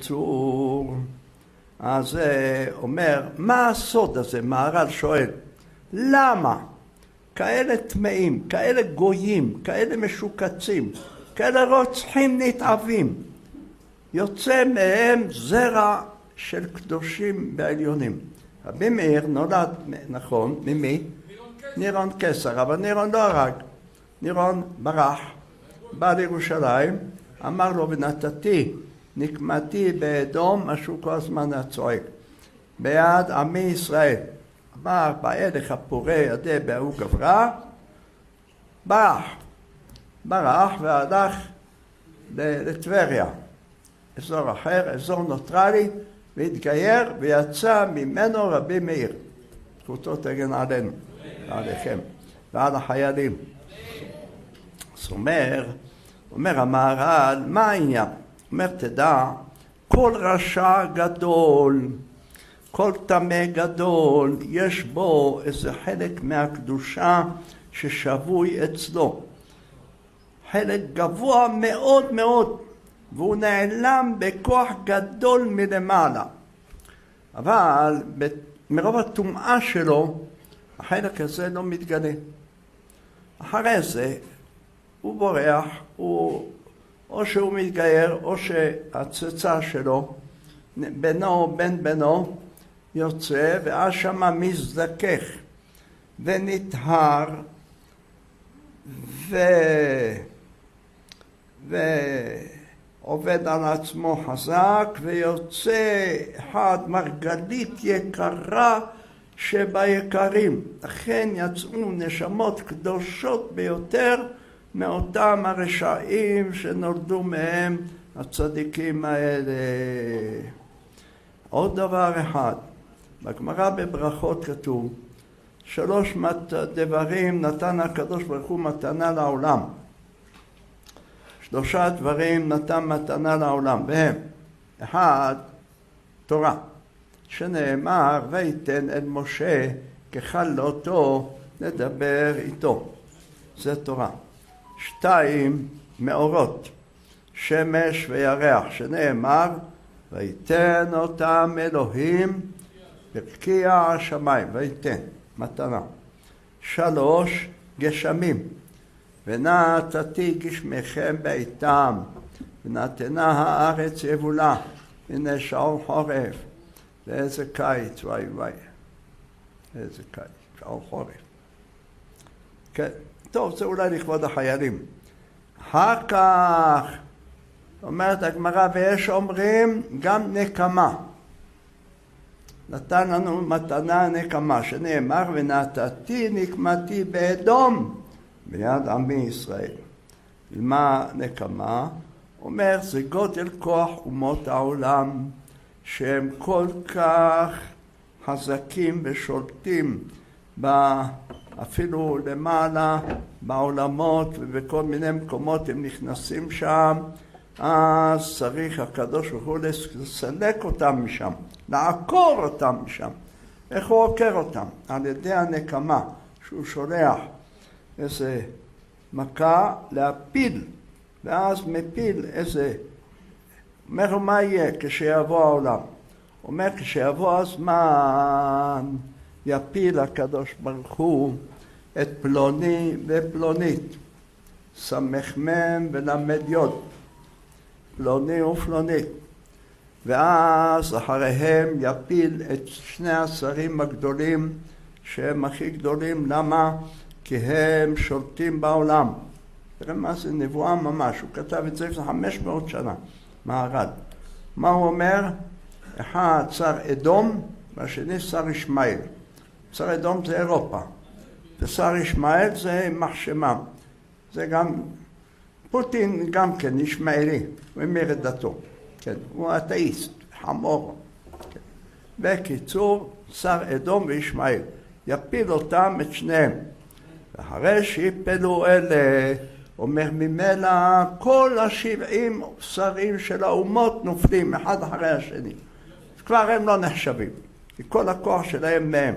בקיצור, אז אומר, מה הסוד הזה? מהר"ל שואל, למה? כאלה טמאים, כאלה גויים, כאלה משוקצים, כאלה רוצחים נתעבים. יוצא מהם זרע של קדושים בעליונים. רבי מאיר נולד, נכון, ממי? נירון קיסר, אבל נירון לא הרג. נירון ברח, בא לירושלים, אמר לו ונתתי, נקמתי באדום, משהו כל הזמן הצועק. ביד עמי ישראל. אמר בהלך הפורה ידי בהוא גברה, ברח. ברח והלך לטבריה. אזור אחר, אזור נוטרלי, והתגייר ויצא ממנו רבי מאיר. זכותו תגן עלינו, ועליכם, ועל החיילים. זאת אומרת, אומר המהר"ל, מה העניין? אומר, תדע, כל רשע גדול, כל טמא גדול, יש בו איזה חלק מהקדושה ששבוי אצלו. חלק גבוה מאוד מאוד, והוא נעלם בכוח גדול מלמעלה. אבל מרוב הטומאה שלו, החלק הזה לא מתגלה. אחרי זה, הוא בורח, הוא, או שהוא מתגייר, או שהצצה שלו, בנו, בן בנו, יוצא, ואז שמה מזדכך ונטהר, ו... ועובד על עצמו חזק, ויוצא אחד מרגלית יקרה שביקרים. לכן יצאו נשמות קדושות ביותר מאותם הרשעים שנולדו מהם הצדיקים האלה. עוד דבר אחד, בגמרא בברכות כתוב, שלוש דברים נתן הקדוש ברוך הוא מתנה לעולם. שלושה דברים נתן מתנה לעולם, והם, אחד, תורה, שנאמר, ויתן אל משה ככלותו לדבר איתו. זה תורה. שתיים, מאורות, שמש וירח, שנאמר, ויתן אותם אלוהים ברקיע השמיים, ויתן, מתנה. שלוש, גשמים, ונתתי גשמיכם בעיתם, ונתנה הארץ יבולה, הנה שעון חורף, ואיזה קיץ, וואי וואי, איזה קיץ, שעון חורף. כן, טוב, זה אולי לכבוד החיילים. אחר כך, אומרת הגמרא, ויש אומרים גם נקמה. נתן לנו מתנה נקמה, שנאמר, ונתתי נקמתי באדום, ביד עמי ישראל. למה נקמה? אומר, זה גודל כוח אומות העולם, שהם כל כך חזקים ושולטים, אפילו למעלה בעולמות ובכל מיני מקומות הם נכנסים שם, אז צריך הקדוש ברוך הוא לסלק אותם משם, לעקור אותם משם. איך הוא עוקר אותם? על ידי הנקמה, שהוא שולח איזה מכה להפיל, ואז מפיל איזה, אומר מה יהיה כשיבוא העולם? אומר כשיבוא הזמן יפיל הקדוש ברוך הוא את פלוני ופלונית, סמך מם ולמד יוד, פלוני ופלונית, ואז אחריהם יפיל את שני השרים הגדולים שהם הכי גדולים. למה? כי הם שולטים בעולם. תראה מה זה נבואה ממש, הוא כתב את זה לפני חמש מאות שנה, מהר"ל. מה הוא אומר? אחד שר אדום והשני שר ישמעאל. שר אדום זה אירופה, ושר ישמעאל זה מחשמה. זה גם, פוטין גם כן ישמעאלי, הוא אמר את דתו. כן, הוא אתאיסט, חמור. כן. בקיצור, שר אדום וישמעאל. יפיל אותם את שניהם. ואחרי שיפלו אלה, אומר ממילא כל השבעים שרים של האומות נופלים אחד אחרי השני. כבר הם לא נחשבים, כי כל הכוח שלהם מהם.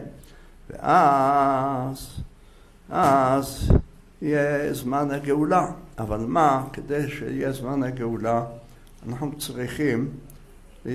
ואז, אז יהיה זמן הגאולה. אבל מה? כדי שיהיה זמן הגאולה, אנחנו צריכים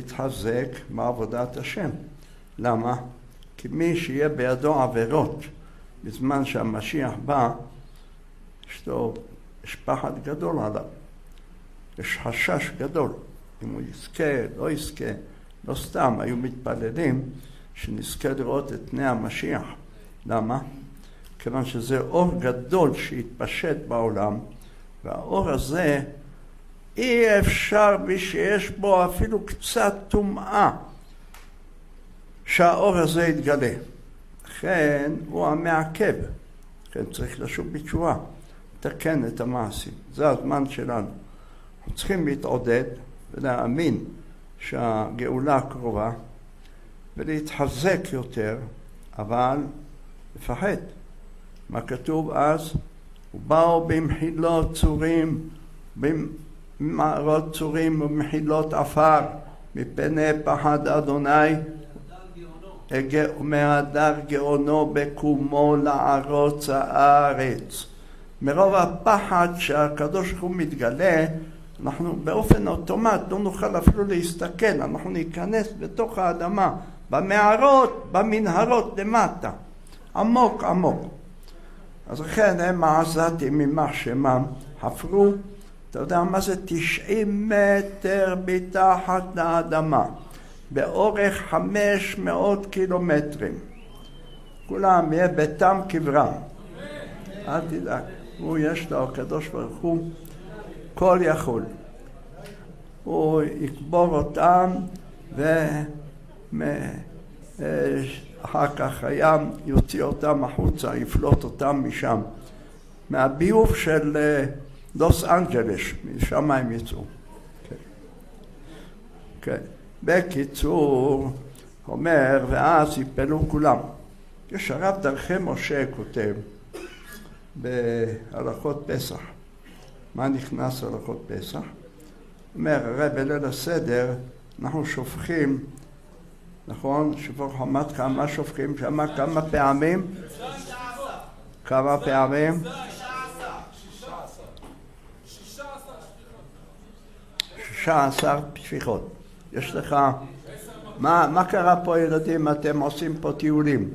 להתחזק בעבודת השם. למה? כי מי שיהיה בידו עבירות בזמן שהמשיח בא, יש לו, יש פחד גדול עליו. יש חשש גדול. אם הוא יזכה, לא יזכה. לא סתם, היו מתפללים שנזכה לראות את פני המשיח. למה? כיוון שזה אור גדול שהתפשט בעולם, והאור הזה אי אפשר בי שיש בו אפילו קצת טומאה שהאור הזה יתגלה. לכן הוא המעכב. לכן צריך לשוב בתשובה, לתקן את המעשים. זה הזמן שלנו. אנחנו צריכים להתעודד ולהאמין שהגאולה קרובה ולהתחזק יותר, אבל לפחד. מה כתוב אז? ובאו במחילות צורים, במערות צורים ובמחילות עפר, מפני פחד אדוני, ומהדר גאונו בקומו לערוץ הארץ. מרוב הפחד שהקדוש ברוך הוא מתגלה, אנחנו באופן אוטומט לא נוכל אפילו להסתכל, אנחנו ניכנס בתוך האדמה, במערות, במנהרות למטה, עמוק עמוק. אז לכן הם העזתים ממח שמם חפרו, אתה יודע מה זה? תשעים מטר מתחת לאדמה, באורך חמש מאות קילומטרים. כולם יהיה ביתם קברם. אל תדאג, הוא יש לו, הקדוש ברוך הוא, כל יכול. הוא יקבור אותם ואחר כך הים יוציא אותם החוצה, יפלוט אותם משם. מהביוב של לוס אנג'לס, משם הם יצאו. כן. כן. בקיצור, אומר, ואז יפלו כולם. יש הרב דרכי משה כותב בהלכות פסח. מה נכנס להלכות פסח? אומר, הרי בליל הסדר אנחנו שופכים, נכון? שפוך חמת כמה שופכים שמה כמה פעמים? כמה פעמים? שישה עשר שפיכות. יש לך, מה, מה קרה פה ילדים? אתם עושים פה טיולים.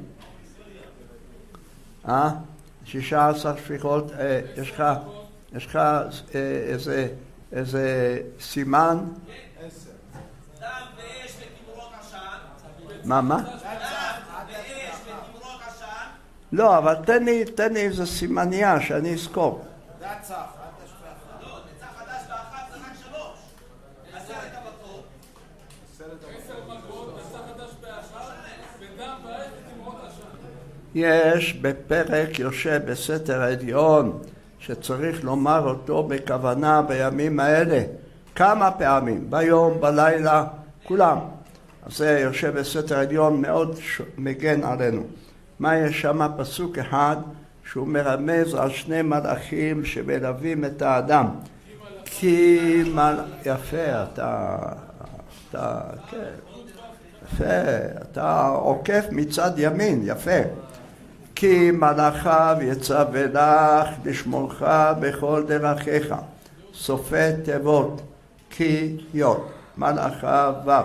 אה? שישה עשר שפיכות, אה, יש לך, יש לך אה, איזה, איזה סימן? עשר. דם ואש ותימורות עשן. מה, מה? דם ואש ותימורות עשן. לא, אבל תן לי, תן לי איזה סימניה שאני אזכור. נצח. לא, נצח חדש באחת זה רק שלוש. עשרת הבתות. עשר מכות, נצח חדש באחת, ודם ואש ותימורות עשן. יש בפרק יושב בסתר העליון שצריך לומר אותו בכוונה בימים האלה כמה פעמים, ביום, בלילה, כולם. אז זה יושב בסתר העליון מאוד מגן עלינו. מה יש שם? פסוק אחד שהוא מרמז על שני מלאכים שמלווים את האדם. כי מל... יפה, אתה, אתה, כן, יפה, אתה עוקף מצד ימין, יפה. כי מלאכיו יצווה לך לשמורך בכל דרכיך. סופי תיבות, כי יוד, מלאכיו ו'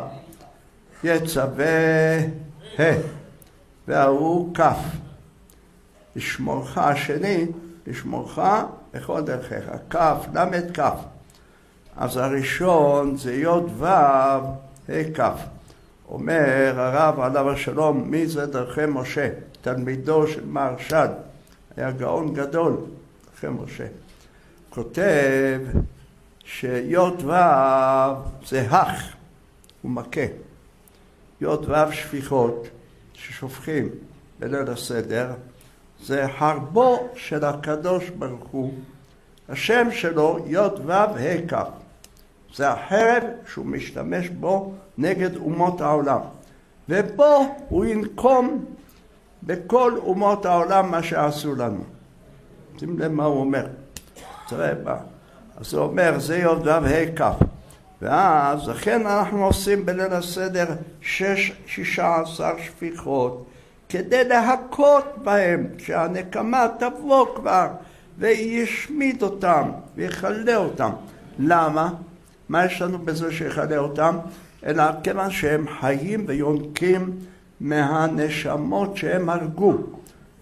יצווה ה' והוא כ'. לשמורך השני, לשמורך בכל דרכיך. כ', למד כ'. אז הראשון זה יוד ו' ה' כ'. אומר הרב עליו השלום, מי זה דרכי משה? תלמידו של מהרש"ל, היה גאון גדול, דרכי משה. כותב שיוד ו' זה הך, הוא מכה. יוד ו' שפיכות ששופכים בליל הסדר, זה הרבו של הקדוש ברוך הוא, השם שלו יוד ו' ה' כ'. זה החרב שהוא משתמש בו נגד אומות העולם. ובו הוא ינקום בכל אומות העולם מה שעשו לנו. שים לב מה הוא אומר. תראה בה. אז הוא אומר, זה יוד ו' ה' כ'. ואז, לכן אנחנו עושים בליל הסדר שש, שישה עשר שפיכות, כדי להכות בהם, שהנקמה תבוא כבר, וישמיד אותם, ויחלה אותם. למה? מה יש לנו בזה שיחלה אותם? אלא כיוון שהם חיים ויונקים מהנשמות שהם הרגו.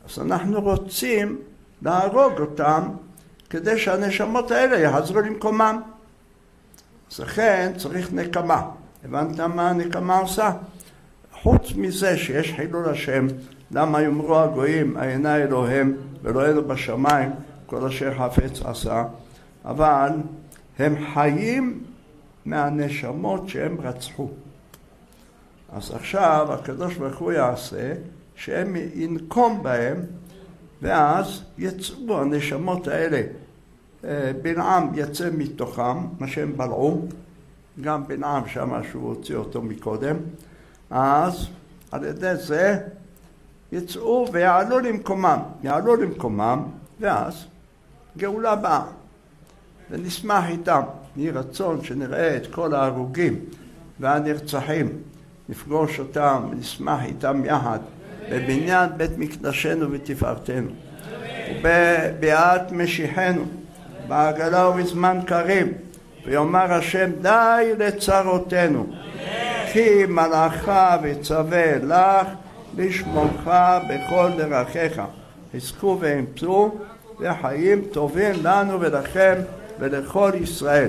אז אנחנו רוצים להרוג אותם כדי שהנשמות האלה יחזרו למקומם. אז לכן צריך נקמה. הבנת מה הנקמה עושה? חוץ מזה שיש חילול השם, למה יאמרו הגויים עייני אלוהים ואלוהינו בשמיים כל אשר חפץ עשה, אבל הם חיים מהנשמות שהם רצחו. אז עכשיו הקדוש ברוך הוא יעשה שהם ינקום בהם, ואז יצאו הנשמות האלה. בלעם יצא מתוכם, מה שהם בלעו, גם בלעם שם שהוא הוציא אותו מקודם, אז על ידי זה יצאו ויעלו למקומם, יעלו למקומם, ואז גאולה באה. ונשמח איתם, יהי רצון שנראה את כל ההרוגים והנרצחים, נפגוש אותם ונשמח איתם יחד בבניין בית מקדשנו ותפארתנו, ובביאת משיחנו בעגלה ובזמן קריב, ויאמר השם די לצרותינו, כי מלאכה וצווה לך לשמורך בכל דרכיך, חזקו ואמצו וחיים טובים לנו ולכם ולכל ישראל.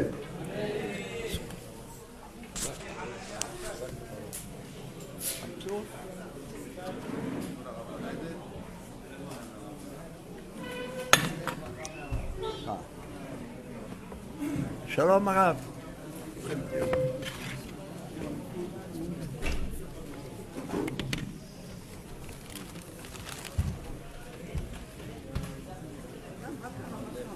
שלום הרב.